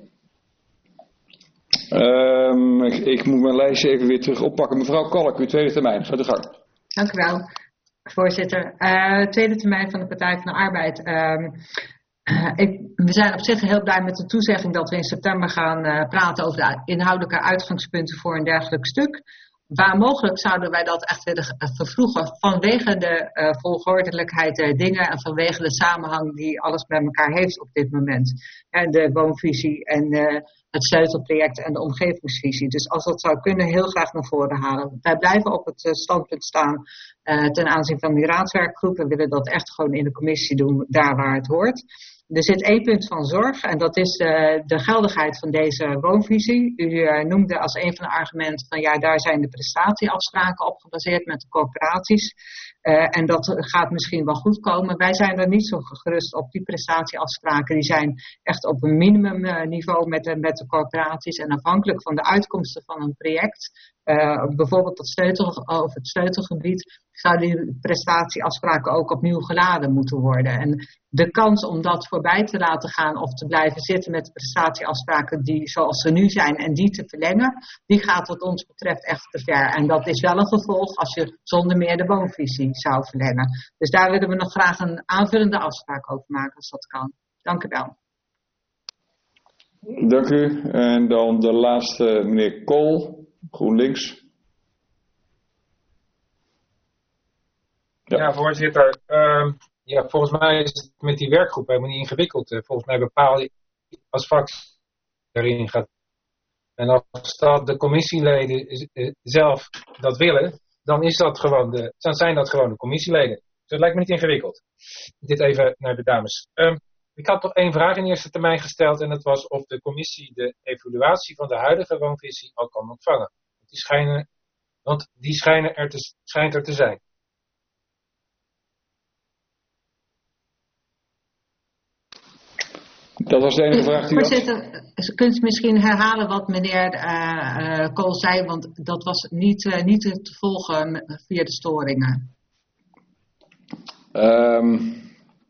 Um, ik, ik moet mijn lijstje even weer terug oppakken. Mevrouw Kalk, uw tweede termijn. Gaat uw gang. Dank u wel, voorzitter. Uh, tweede termijn van de Partij van de Arbeid. Um, uh, ik, we zijn op zich heel blij met de toezegging dat we in september gaan uh, praten over de inhoudelijke uitgangspunten voor een dergelijk stuk. Waar mogelijk zouden wij dat echt willen vervroegen vanwege de uh, volgordelijkheid der dingen en vanwege de samenhang die alles bij elkaar heeft op dit moment. En de woonvisie en uh, het sleutelproject en de omgevingsvisie. Dus als dat zou kunnen, heel graag naar voren halen. Wij blijven op het uh, standpunt staan uh, ten aanzien van die raadswerkgroep. We willen dat echt gewoon in de commissie doen, daar waar het hoort. Er zit één punt van zorg en dat is de, de geldigheid van deze woonvisie. U uh, noemde als een van de argumenten van ja, daar zijn de prestatieafspraken op gebaseerd met de corporaties. Uh, en dat gaat misschien wel goed komen. Wij zijn er niet zo gerust op. Die prestatieafspraken die zijn echt op een minimumniveau met de, met de corporaties. En afhankelijk van de uitkomsten van een project, uh, bijvoorbeeld het, sleutel, of het sleutelgebied, zouden die prestatieafspraken ook opnieuw geladen moeten worden. En de kans om dat voorbij te laten gaan of te blijven zitten met de prestatieafspraken die zoals ze nu zijn en die te verlengen, die gaat wat ons betreft echt te ver. En dat is wel een gevolg als je zonder meer de woonvisie zou verlengen. Dus daar willen we nog graag een aanvullende afspraak over maken als dat kan. Dank u wel. Dank u. En dan de laatste, meneer Kool, GroenLinks. Ja, ja voorzitter. Uh, ja, volgens mij is het met die werkgroep helemaal niet ingewikkeld. Uh, volgens mij bepaal je als fractie erin gaat. En als dat de commissieleden zelf dat willen, dan, is dat gewoon de, dan zijn dat gewoon de commissieleden. Dus het lijkt me niet ingewikkeld. Dit even naar de dames. Um, ik had nog één vraag in eerste termijn gesteld en dat was of de commissie de evaluatie van de huidige woonvisie al kan ontvangen. Die schijnen, want die schijnen er te, schijnt er te zijn. Dat was de enige vraag die Voorzitter, kunt u misschien herhalen wat meneer uh, uh, Kool zei, want dat was niet, uh, niet te volgen via de storingen. Um,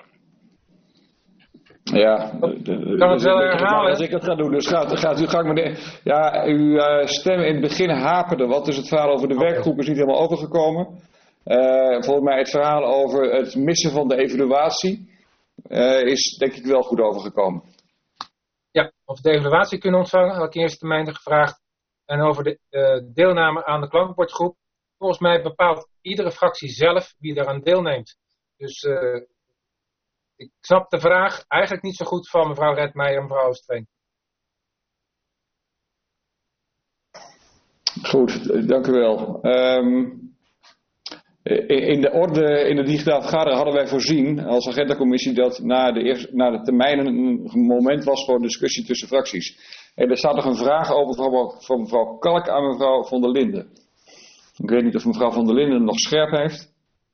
ja, kan het wel herhalen? Als ik het ga doen, dus gaat, gaat u gang meneer. Ja, uw uh, stem in het begin haperde wat, dus het verhaal over de okay. werkgroep is niet helemaal overgekomen. Uh, volgens mij het verhaal over het missen van de evaluatie uh, is denk ik wel goed overgekomen. Ja, of de evaluatie kunnen ontvangen, had ik in eerste termijn gevraagd. En over de uh, deelname aan de klankbordgroep. Volgens mij bepaalt iedere fractie zelf wie daaraan deelneemt. Dus uh, ik snap de vraag eigenlijk niet zo goed van mevrouw Redmeijer en mevrouw Oostveen. Goed, dank u wel. Um, in de orde, in de digitale vergadering hadden wij voorzien als agendacommissie dat na de, eerste, na de termijn een moment was voor discussie tussen fracties. En er staat nog een vraag over van, van mevrouw Kalk aan mevrouw Van der Linden. Ik weet niet of mevrouw Van der Linden nog scherp heeft.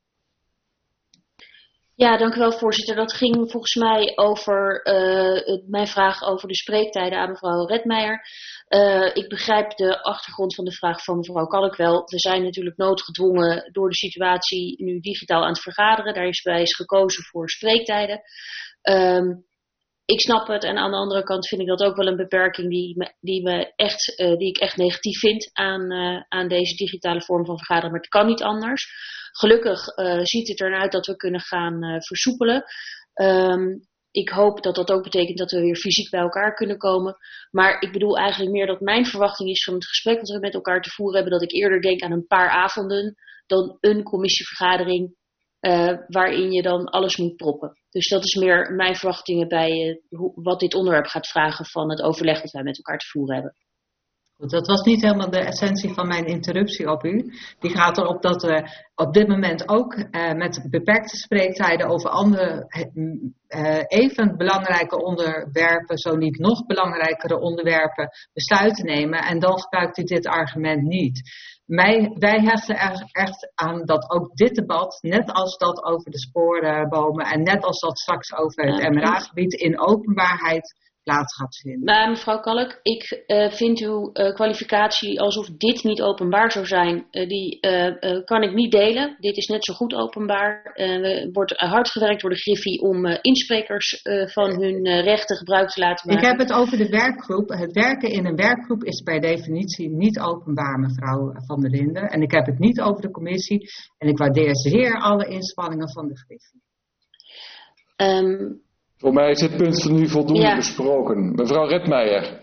Ja, dank u wel voorzitter. Dat ging volgens mij over uh, mijn vraag over de spreektijden aan mevrouw Redmeijer. Uh, ik begrijp de achtergrond van de vraag van mevrouw Kalk wel. We zijn natuurlijk noodgedwongen door de situatie nu digitaal aan het vergaderen. Daar is bij is gekozen voor spreektijden. Um, ik snap het en aan de andere kant vind ik dat ook wel een beperking die, me, die, me echt, uh, die ik echt negatief vind aan, uh, aan deze digitale vorm van vergaderen. Maar het kan niet anders. Gelukkig uh, ziet het er uit dat we kunnen gaan uh, versoepelen. Um, ik hoop dat dat ook betekent dat we weer fysiek bij elkaar kunnen komen. Maar ik bedoel eigenlijk meer dat mijn verwachting is van het gesprek dat we met elkaar te voeren hebben, dat ik eerder denk aan een paar avonden dan een commissievergadering uh, waarin je dan alles moet proppen. Dus dat is meer mijn verwachtingen bij uh, hoe, wat dit onderwerp gaat vragen van het overleg dat wij met elkaar te voeren hebben. Goed, dat was niet helemaal de essentie van mijn interruptie op u. Die gaat erop dat we op dit moment ook uh, met beperkte spreektijden over andere uh, even belangrijke onderwerpen, zo niet nog belangrijkere onderwerpen, besluiten nemen. En dan gebruikt u dit argument niet. Mij, wij hechten er echt aan dat ook dit debat, net als dat over de spoorbomen en net als dat straks over het M R A-gebied, in openbaarheid plaats gaat vinden. Maar mevrouw Kalk, ik uh, vind uw uh, kwalificatie alsof dit niet openbaar zou zijn, uh, die uh, uh, kan ik niet delen. Dit is net zo goed openbaar. Er uh, wordt hard gewerkt door de Griffie om uh, insprekers uh, van hun uh, rechten gebruik te laten maken. Ik heb het over de werkgroep. Het werken in een werkgroep is per definitie niet openbaar, mevrouw Van der Linden. En ik heb het niet over de commissie. En ik waardeer zeer alle inspanningen van de Griffie. Um, Voor mij is dit punt nu voldoende ja. besproken. Mevrouw Redmeijer.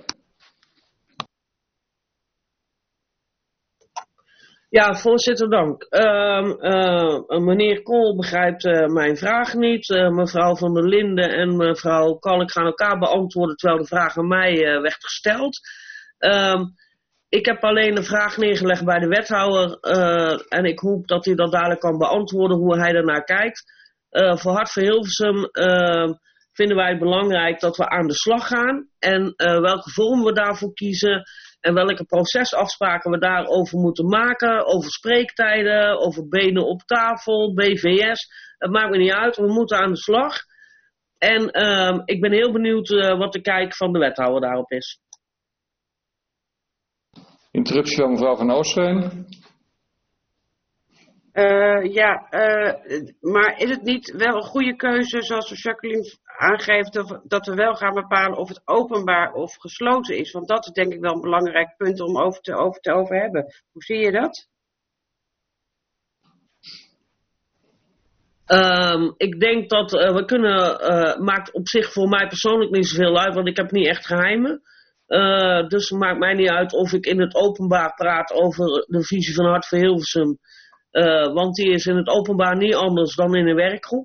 Ja, voorzitter, dank. Uh, uh, meneer Kool begrijpt uh, mijn vraag niet. Uh, mevrouw Van der Linden en mevrouw Kalk gaan elkaar beantwoorden terwijl de vraag aan mij uh, werd gesteld. Uh, ik heb alleen een vraag neergelegd bij de wethouder uh, en ik hoop dat hij dat dadelijk kan beantwoorden hoe hij daarnaar kijkt. Uh, voor Hart voor Hilversum uh, vinden wij het belangrijk dat we aan de slag gaan en uh, welke vorm we daarvoor kiezen en welke procesafspraken we daarover moeten maken, over spreektijden, over benen op tafel, B V S, het maakt me niet uit, we moeten aan de slag. En uh, ik ben heel benieuwd uh, wat de kijk van de wethouder daarop is. Interruptie van mevrouw Van Oostveen. Uh, ja, uh, maar is het niet wel een goede keuze, zoals Jacqueline aangeeft, dat, dat we wel gaan bepalen of het openbaar of gesloten is? Want dat is denk ik wel een belangrijk punt om over te, over te over hebben. Hoe zie je dat? Um, ik denk dat uh, we kunnen, uh, maakt op zich voor mij persoonlijk niet zoveel uit, want ik heb niet echt geheimen. Uh, dus het maakt mij niet uit of ik in het openbaar praat over de visie van Hart voor Hilversum. Uh, want die is in het openbaar niet anders dan in een werkgroep.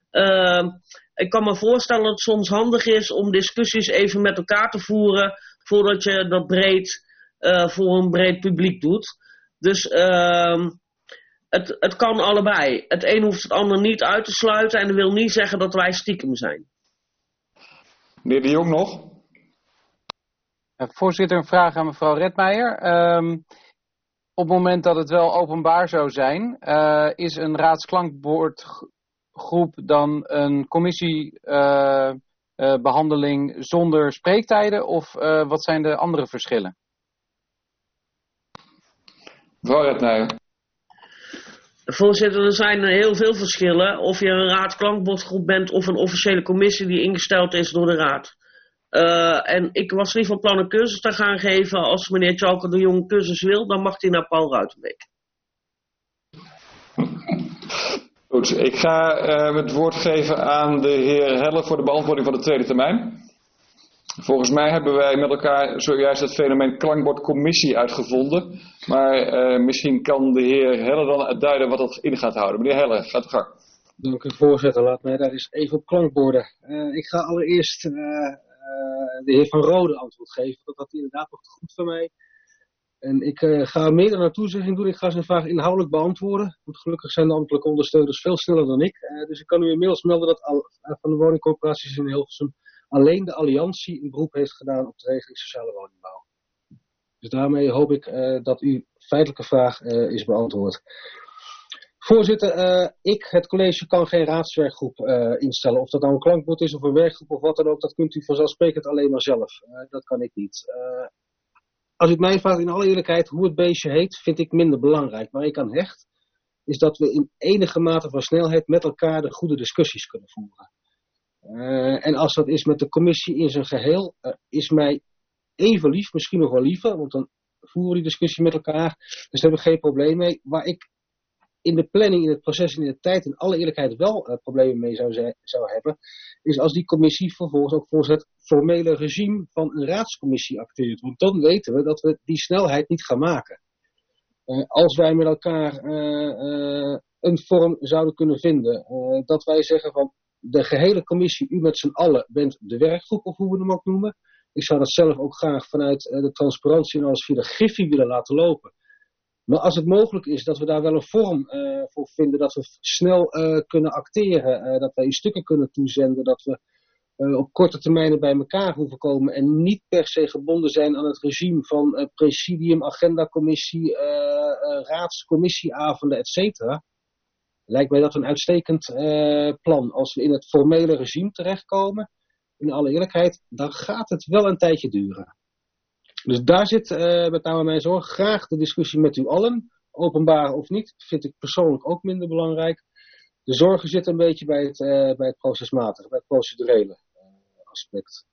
Uh, ik kan me voorstellen dat het soms handig is om discussies even met elkaar te voeren voordat je dat breed uh, voor een breed publiek doet. Dus uh, het, het kan allebei. Het een hoeft het ander niet uit te sluiten en dat wil niet zeggen dat wij stiekem zijn. Meneer De Jong nog? Uh, voorzitter, een vraag aan mevrouw Redmeijer. Um, op het moment dat het wel openbaar zou zijn, uh, is een raadsklankbordgroep dan een commissiebehandeling uh, uh, zonder spreektijden of uh, wat zijn de andere verschillen? Mevrouw Redmeijer. Voorzitter, er zijn heel veel verschillen. Of je een raadsklankbordgroep bent of een officiële commissie die ingesteld is door de raad. Uh, en ik was niet van plan een cursus te gaan geven. Als meneer Tjalker de Jong een cursus wil, dan mag hij naar Paul Ruitenbeek. Goed, ik ga uh, het woord geven aan de heer Helle voor de beantwoording van de tweede termijn. Volgens mij hebben wij met elkaar zojuist het fenomeen klankbordcommissie uitgevonden. Maar uh, misschien kan de heer Helle dan duiden wat dat in gaat houden. Meneer Helle, gaat uw gang. Dank u voorzitter, laat mij daar eens even op klankborden. Uh, ik ga allereerst uh, uh, de heer Van Rode antwoord geven. Dat had hij inderdaad nog te goed van mij. En ik uh, ga meer dan een toezegging doen. Ik ga zijn vraag inhoudelijk beantwoorden. Want gelukkig zijn de ambtelijke ondersteuners veel sneller dan ik. Uh, dus ik kan u inmiddels melden dat al, uh, van de woningcorporaties in Hilversum alleen de Alliantie een beroep heeft gedaan op de regeling sociale woningbouw. Dus daarmee hoop ik uh, dat uw feitelijke vraag uh, is beantwoord. Voorzitter, uh, ik, het college, kan geen raadswerkgroep uh, instellen. Of dat nou een klankbord is of een werkgroep of wat dan ook, dat kunt u vanzelfsprekend alleen maar zelf. Uh, dat kan ik niet. Uh, als u het mij vraagt, in alle eerlijkheid, hoe het beestje heet, vind ik minder belangrijk. Waar ik aan hecht, is dat we in enige mate van snelheid met elkaar de goede discussies kunnen voeren. Uh, en als dat is met de commissie in zijn geheel, uh, is mij even lief, misschien nog wel liever, want dan voeren we die discussie met elkaar. Dus daar heb ik geen probleem mee. Waar ik in de planning, in het proces, in de tijd, in alle eerlijkheid wel uh, problemen mee zou, zou hebben, is als die commissie vervolgens ook volgens het formele regime van een raadscommissie acteert. Want dan weten we dat we die snelheid niet gaan maken. Uh, als wij met elkaar uh, uh, een vorm zouden kunnen vinden, uh, dat wij zeggen van de gehele commissie, u met z'n allen, bent de werkgroep, of hoe we hem ook noemen. Ik zou dat zelf ook graag vanuit uh, de transparantie en alles via de Griffie willen laten lopen. Maar als het mogelijk is dat we daar wel een vorm uh, voor vinden, dat we snel uh, kunnen acteren, uh, dat wij stukken kunnen toezenden, dat we uh, op korte termijnen bij elkaar hoeven komen en niet per se gebonden zijn aan het regime van uh, presidium, agendacommissie, uh, uh, raadscommissieavonden, et cetera. Lijkt mij dat een uitstekend uh, plan. Als we in het formele regime terechtkomen, in alle eerlijkheid, dan gaat het wel een tijdje duren. Dus daar zit uh, met name mijn zorg. Graag de discussie met u allen, openbaar of niet, vind ik persoonlijk ook minder belangrijk. De zorgen zitten een beetje bij het, uh, bij het procesmatige, bij het procedurele uh, aspect.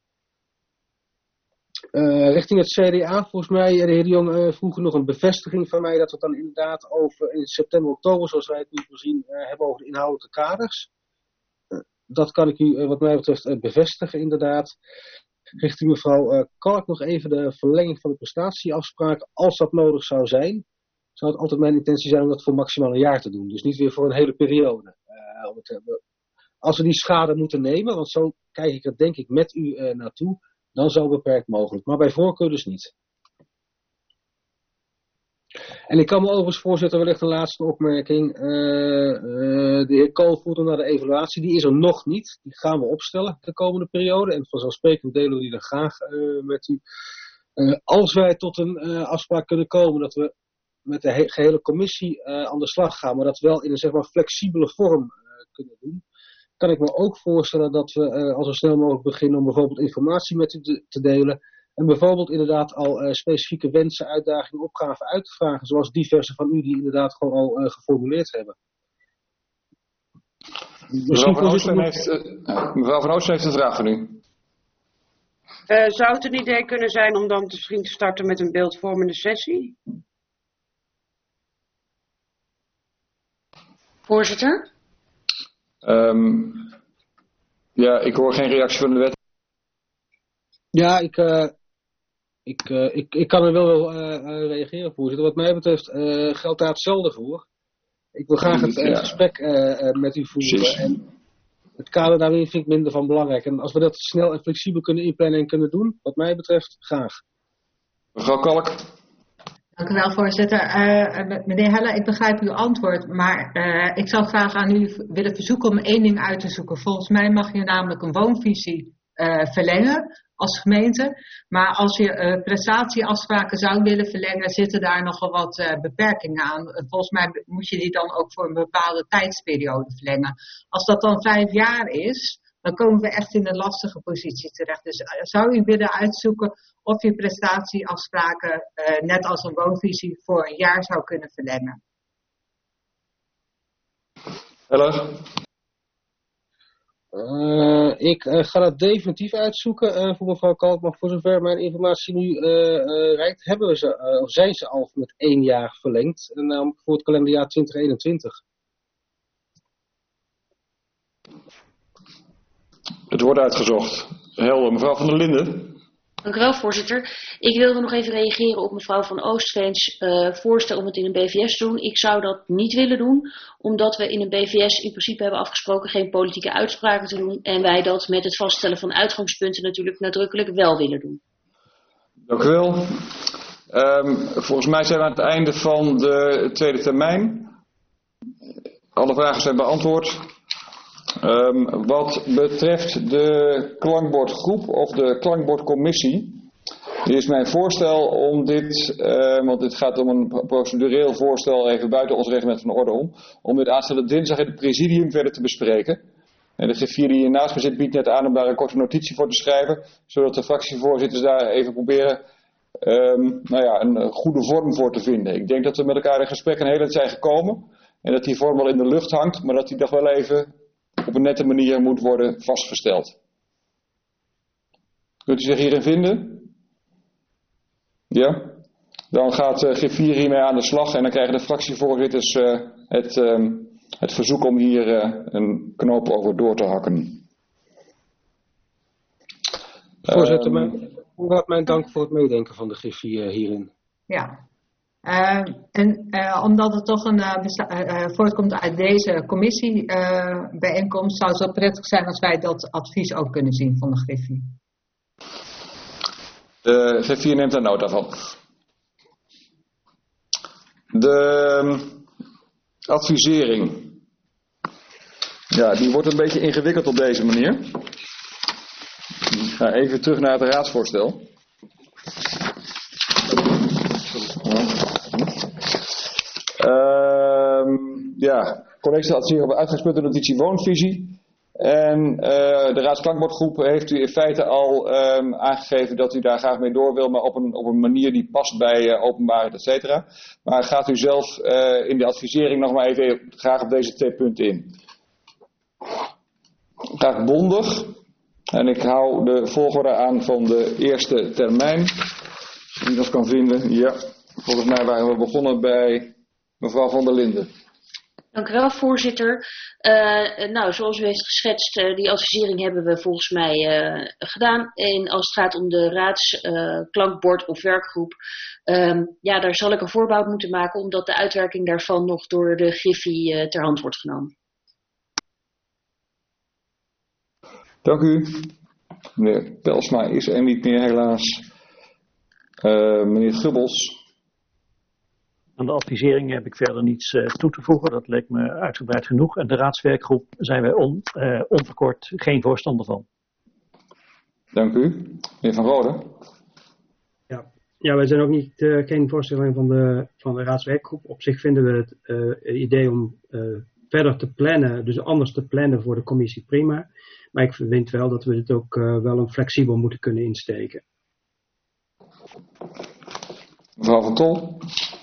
Uh, richting het C D A, volgens mij, de heer De Jong uh, vroeg nog een bevestiging van mij dat we het dan inderdaad over in september, oktober, zoals wij het nu voorzien, uh, hebben over de inhoudelijke kaders. Uh, dat kan ik u uh, wat mij betreft uh, bevestigen, inderdaad. Richting mevrouw uh, Kalk nog even de verlenging van de prestatieafspraken, als dat nodig zou zijn. Zou het altijd mijn intentie zijn om dat voor maximaal een jaar te doen. Dus niet weer voor een hele periode. Uh, om het, uh, als we die schade moeten nemen, want zo kijk ik er denk ik met u uh, naartoe, dan zo beperkt mogelijk. Maar bij voorkeur dus niet. En ik kan me overigens, voorzitter, wellicht een laatste opmerking. Uh, uh, de heer Kool voert naar de evaluatie. Die is er nog niet. Die gaan we opstellen de komende periode. En vanzelfsprekend delen we die dan graag uh, met u. Uh, als wij tot een uh, afspraak kunnen komen dat we met de he- gehele commissie uh, aan de slag gaan, maar dat wel in een zeg maar flexibele vorm uh, kunnen doen, kan ik me ook voorstellen dat we uh, al zo snel mogelijk beginnen om bijvoorbeeld informatie met u te, te delen. En bijvoorbeeld inderdaad al uh, specifieke wensen, uitdagingen, opgaven uit te vragen. Zoals diverse van u die inderdaad gewoon al uh, geformuleerd hebben. Mevrouw Van Oosten heeft, uh, mevrouw Van Oosten heeft een vraag van u. Uh, zou het een idee kunnen zijn om dan misschien te starten met een beeldvormende sessie? Voorzitter? Um, ja, ik hoor geen reactie van de wet. Ja, ik, uh, ik, uh, ik, ik kan er wel uh, uh, reageren, voorzitter. Wat mij betreft uh, geldt daar hetzelfde voor. Ik wil graag het uh, gesprek uh, uh, met u voeren. En het kader daarin vind ik minder van belangrijk. En als we dat snel en flexibel kunnen inplannen en kunnen doen, wat mij betreft, graag. Mevrouw Kalk. Dank u wel, voorzitter. Uh, meneer Helle, ik begrijp uw antwoord, maar uh, ik zou graag aan u willen verzoeken om één ding uit te zoeken. Volgens mij mag je namelijk een woonvisie uh, verlengen als gemeente, maar als je uh, prestatieafspraken zou willen verlengen, zitten daar nogal wat uh, beperkingen aan. Uh, volgens mij moet je die dan ook voor een bepaalde tijdsperiode verlengen. Als dat dan vijf jaar is, dan komen we echt in een lastige positie terecht. Dus uh, zou u willen uitzoeken of je prestatieafspraken, uh, net als een woonvisie, voor een jaar zou kunnen verlengen? Hallo. Uh, ik uh, ga dat definitief uitzoeken uh, voor mevrouw Kalk, maar voor zover mijn informatie nu uh, uh, reikt, hebben ze, uh, of zijn ze al met één jaar verlengd, en uh, voor het kalenderjaar twintig eenentwintig. Het wordt uitgezocht. Helder. Mevrouw van der Linden. Dank u wel, voorzitter. Ik wilde nog even reageren op mevrouw van Oostveens uh, voorstel om het in een B V S te doen. Ik zou dat niet willen doen, omdat we in een B V S in principe hebben afgesproken geen politieke uitspraken te doen. En wij dat met het vaststellen van uitgangspunten natuurlijk nadrukkelijk wel willen doen. Dank u wel. Um, volgens mij zijn we aan het einde van de tweede termijn. Alle vragen zijn beantwoord. Um, wat betreft de klankbordgroep of de klankbordcommissie, is mijn voorstel om dit, uh, want dit gaat om een procedureel voorstel even buiten ons reglement van orde om, om dit aanstaande dinsdag in het presidium verder te bespreken. En de griffier die hier naast me zit biedt net aan om daar een korte notitie voor te schrijven, zodat de fractievoorzitters daar even proberen um, nou ja, een goede vorm voor te vinden. Ik denk dat we met elkaar in gesprek een heel eind zijn gekomen en dat die vorm wel in de lucht hangt, maar dat die nog wel even op een nette manier moet worden vastgesteld. Kunt u zich hierin vinden? Ja? Dan gaat uh, griffier hiermee aan de slag en dan krijgen de fractievoorzitters uh, het, uh, het verzoek om hier uh, een knoop over door te hakken. Voorzitter, Um, mijn, mijn dank voor het meedenken van de griffier hierin. Ja. Uh, en uh, omdat het toch een, uh, besta- uh, voortkomt uit deze commissiebijeenkomst, uh, zou het wel prettig zijn als wij dat advies ook kunnen zien van de griffier. De griffier neemt daar nota van. De um, advisering. Ja, die wordt een beetje ingewikkeld op deze manier. Ik ga even terug naar het raadsvoorstel. Uh, ja, college adviseren op uitgangspunten notitie woonvisie. En uh, de raadsklankbordgroep heeft u in feite al um, aangegeven dat u daar graag mee door wil, maar op een, op een manier die past bij uh, openbaarheid, et cetera. Maar gaat u zelf uh, in de advisering nog maar even graag op deze twee punten in. Graag bondig. En ik hou de volgorde aan van de eerste termijn. Als u dat kan vinden. Ja, volgens mij waren we begonnen bij mevrouw van der Linden. Dank u wel, voorzitter. Uh, nou, zoals u heeft geschetst, uh, die advisering hebben we volgens mij uh, gedaan. En als het gaat om de raadsklankbord uh, of werkgroep, um, ja, daar zal ik een voorbouw moeten maken, omdat de uitwerking daarvan nog door de griffie uh, ter hand wordt genomen. Dank u. Meneer Pelsma is er niet meer, helaas. Uh, meneer Gubbels. Aan de advisering heb ik verder niets uh, toe te voegen. Dat leek me uitgebreid genoeg. En de raadswerkgroep zijn wij on, uh, onverkort geen voorstander van. Dank u. Meneer Van Rode. Ja, ja wij zijn ook niet, uh, geen voorstander van de, van de raadswerkgroep. Op zich vinden we het uh, idee om uh, verder te plannen, dus anders te plannen voor de commissie prima. Maar ik vind wel dat we het ook uh, wel een flexibel moeten kunnen insteken. Mevrouw Van Tol.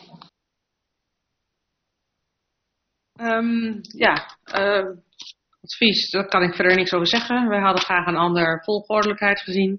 Um, ja, uh, advies, daar kan ik verder niks over zeggen. Wij hadden graag een ander volgordelijkheid gezien.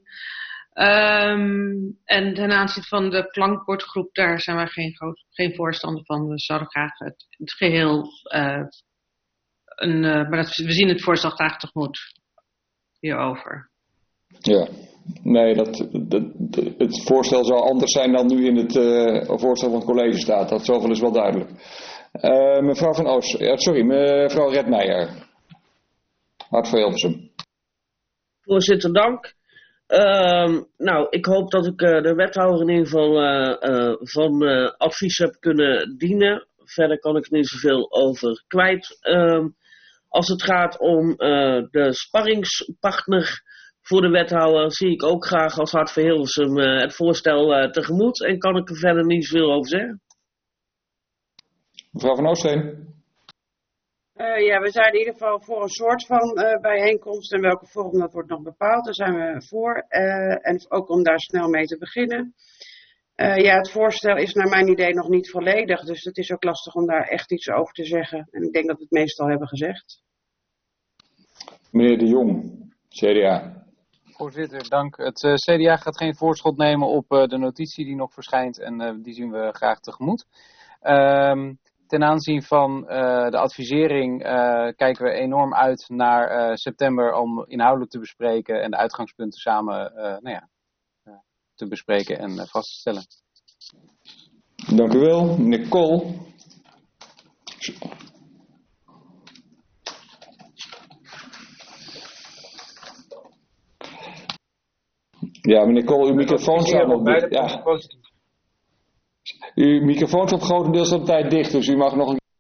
Um, en ten aanzien van de klankbordgroep, daar zijn wij geen, geen voorstander van. We zouden graag het, het geheel, uh, een, uh, maar dat, we zien het voorstel graag tegemoet hierover. Ja, nee, dat, dat, dat, het voorstel zou anders zijn dan nu in het uh, voorstel van het college staat. Dat zoveel is wel duidelijk. Uh, mevrouw van Oost, uh, sorry, mevrouw Redmeijer. Hart voor Hilversum. Voorzitter, dank. Uh, nou, ik hoop dat ik uh, de wethouder in ieder geval uh, uh, van uh, advies heb kunnen dienen. Verder kan ik er niet zoveel over kwijt. Uh, als het gaat om uh, de sparringspartner voor de wethouder, zie ik ook graag als Hart voor Hilversum uh, het voorstel uh, tegemoet. En kan ik er verder niet zoveel over zeggen. Mevrouw Van Oostveen. Uh, ja, we zijn in ieder geval voor een soort van uh, bijeenkomst. En welke vorm dat wordt nog bepaald, daar zijn we voor. Uh, en ook om daar snel mee te beginnen. Uh, ja, het voorstel is naar mijn idee nog niet volledig. Dus het is ook lastig om daar echt iets over te zeggen. En ik denk dat we het meestal hebben gezegd. Meneer De Jong, C D A. Voorzitter, dank. Het uh, C D A gaat geen voorschot nemen op uh, de notitie die nog verschijnt. En uh, die zien we graag tegemoet. Um, Ten aanzien van uh, de advisering uh, kijken we enorm uit naar uh, september om inhoudelijk te bespreken en de uitgangspunten samen uh, nou ja, uh, te bespreken en uh, vast te stellen. Dank u wel. Meneer Kool. Ja, meneer Kool, uw microfoon staat nog dicht. Ja. Uw microfoon staat grotendeels van de tijd dicht, dus u mag nog een...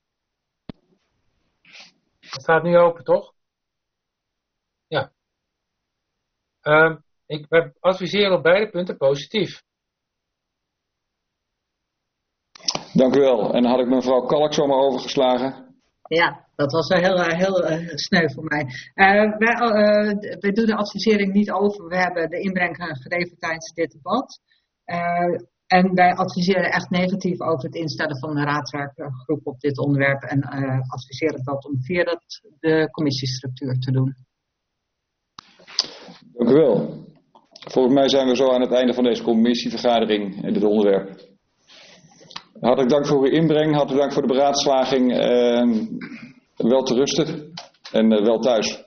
Het staat nu open, toch? Ja. Uh, ik we adviseren op beide punten positief. Dank u wel. En dan had ik mevrouw Kalk zomaar overgeslagen. Ja, dat was wel heel, heel, heel sneu voor mij. Uh, wij, uh, wij doen de advisering niet over. We hebben de inbreng gegeven tijdens dit debat. Uh, En wij adviseren echt negatief over het instellen van een raadswerkgroep op dit onderwerp. En uh, adviseren dat om via dat, de commissiestructuur te doen. Dank u wel. Volgens mij zijn we zo aan het einde van deze commissievergadering in dit onderwerp. Hartelijk dank voor uw inbreng. Hartelijk dank voor de beraadslaging. Uh, wel te rusten en uh, wel thuis.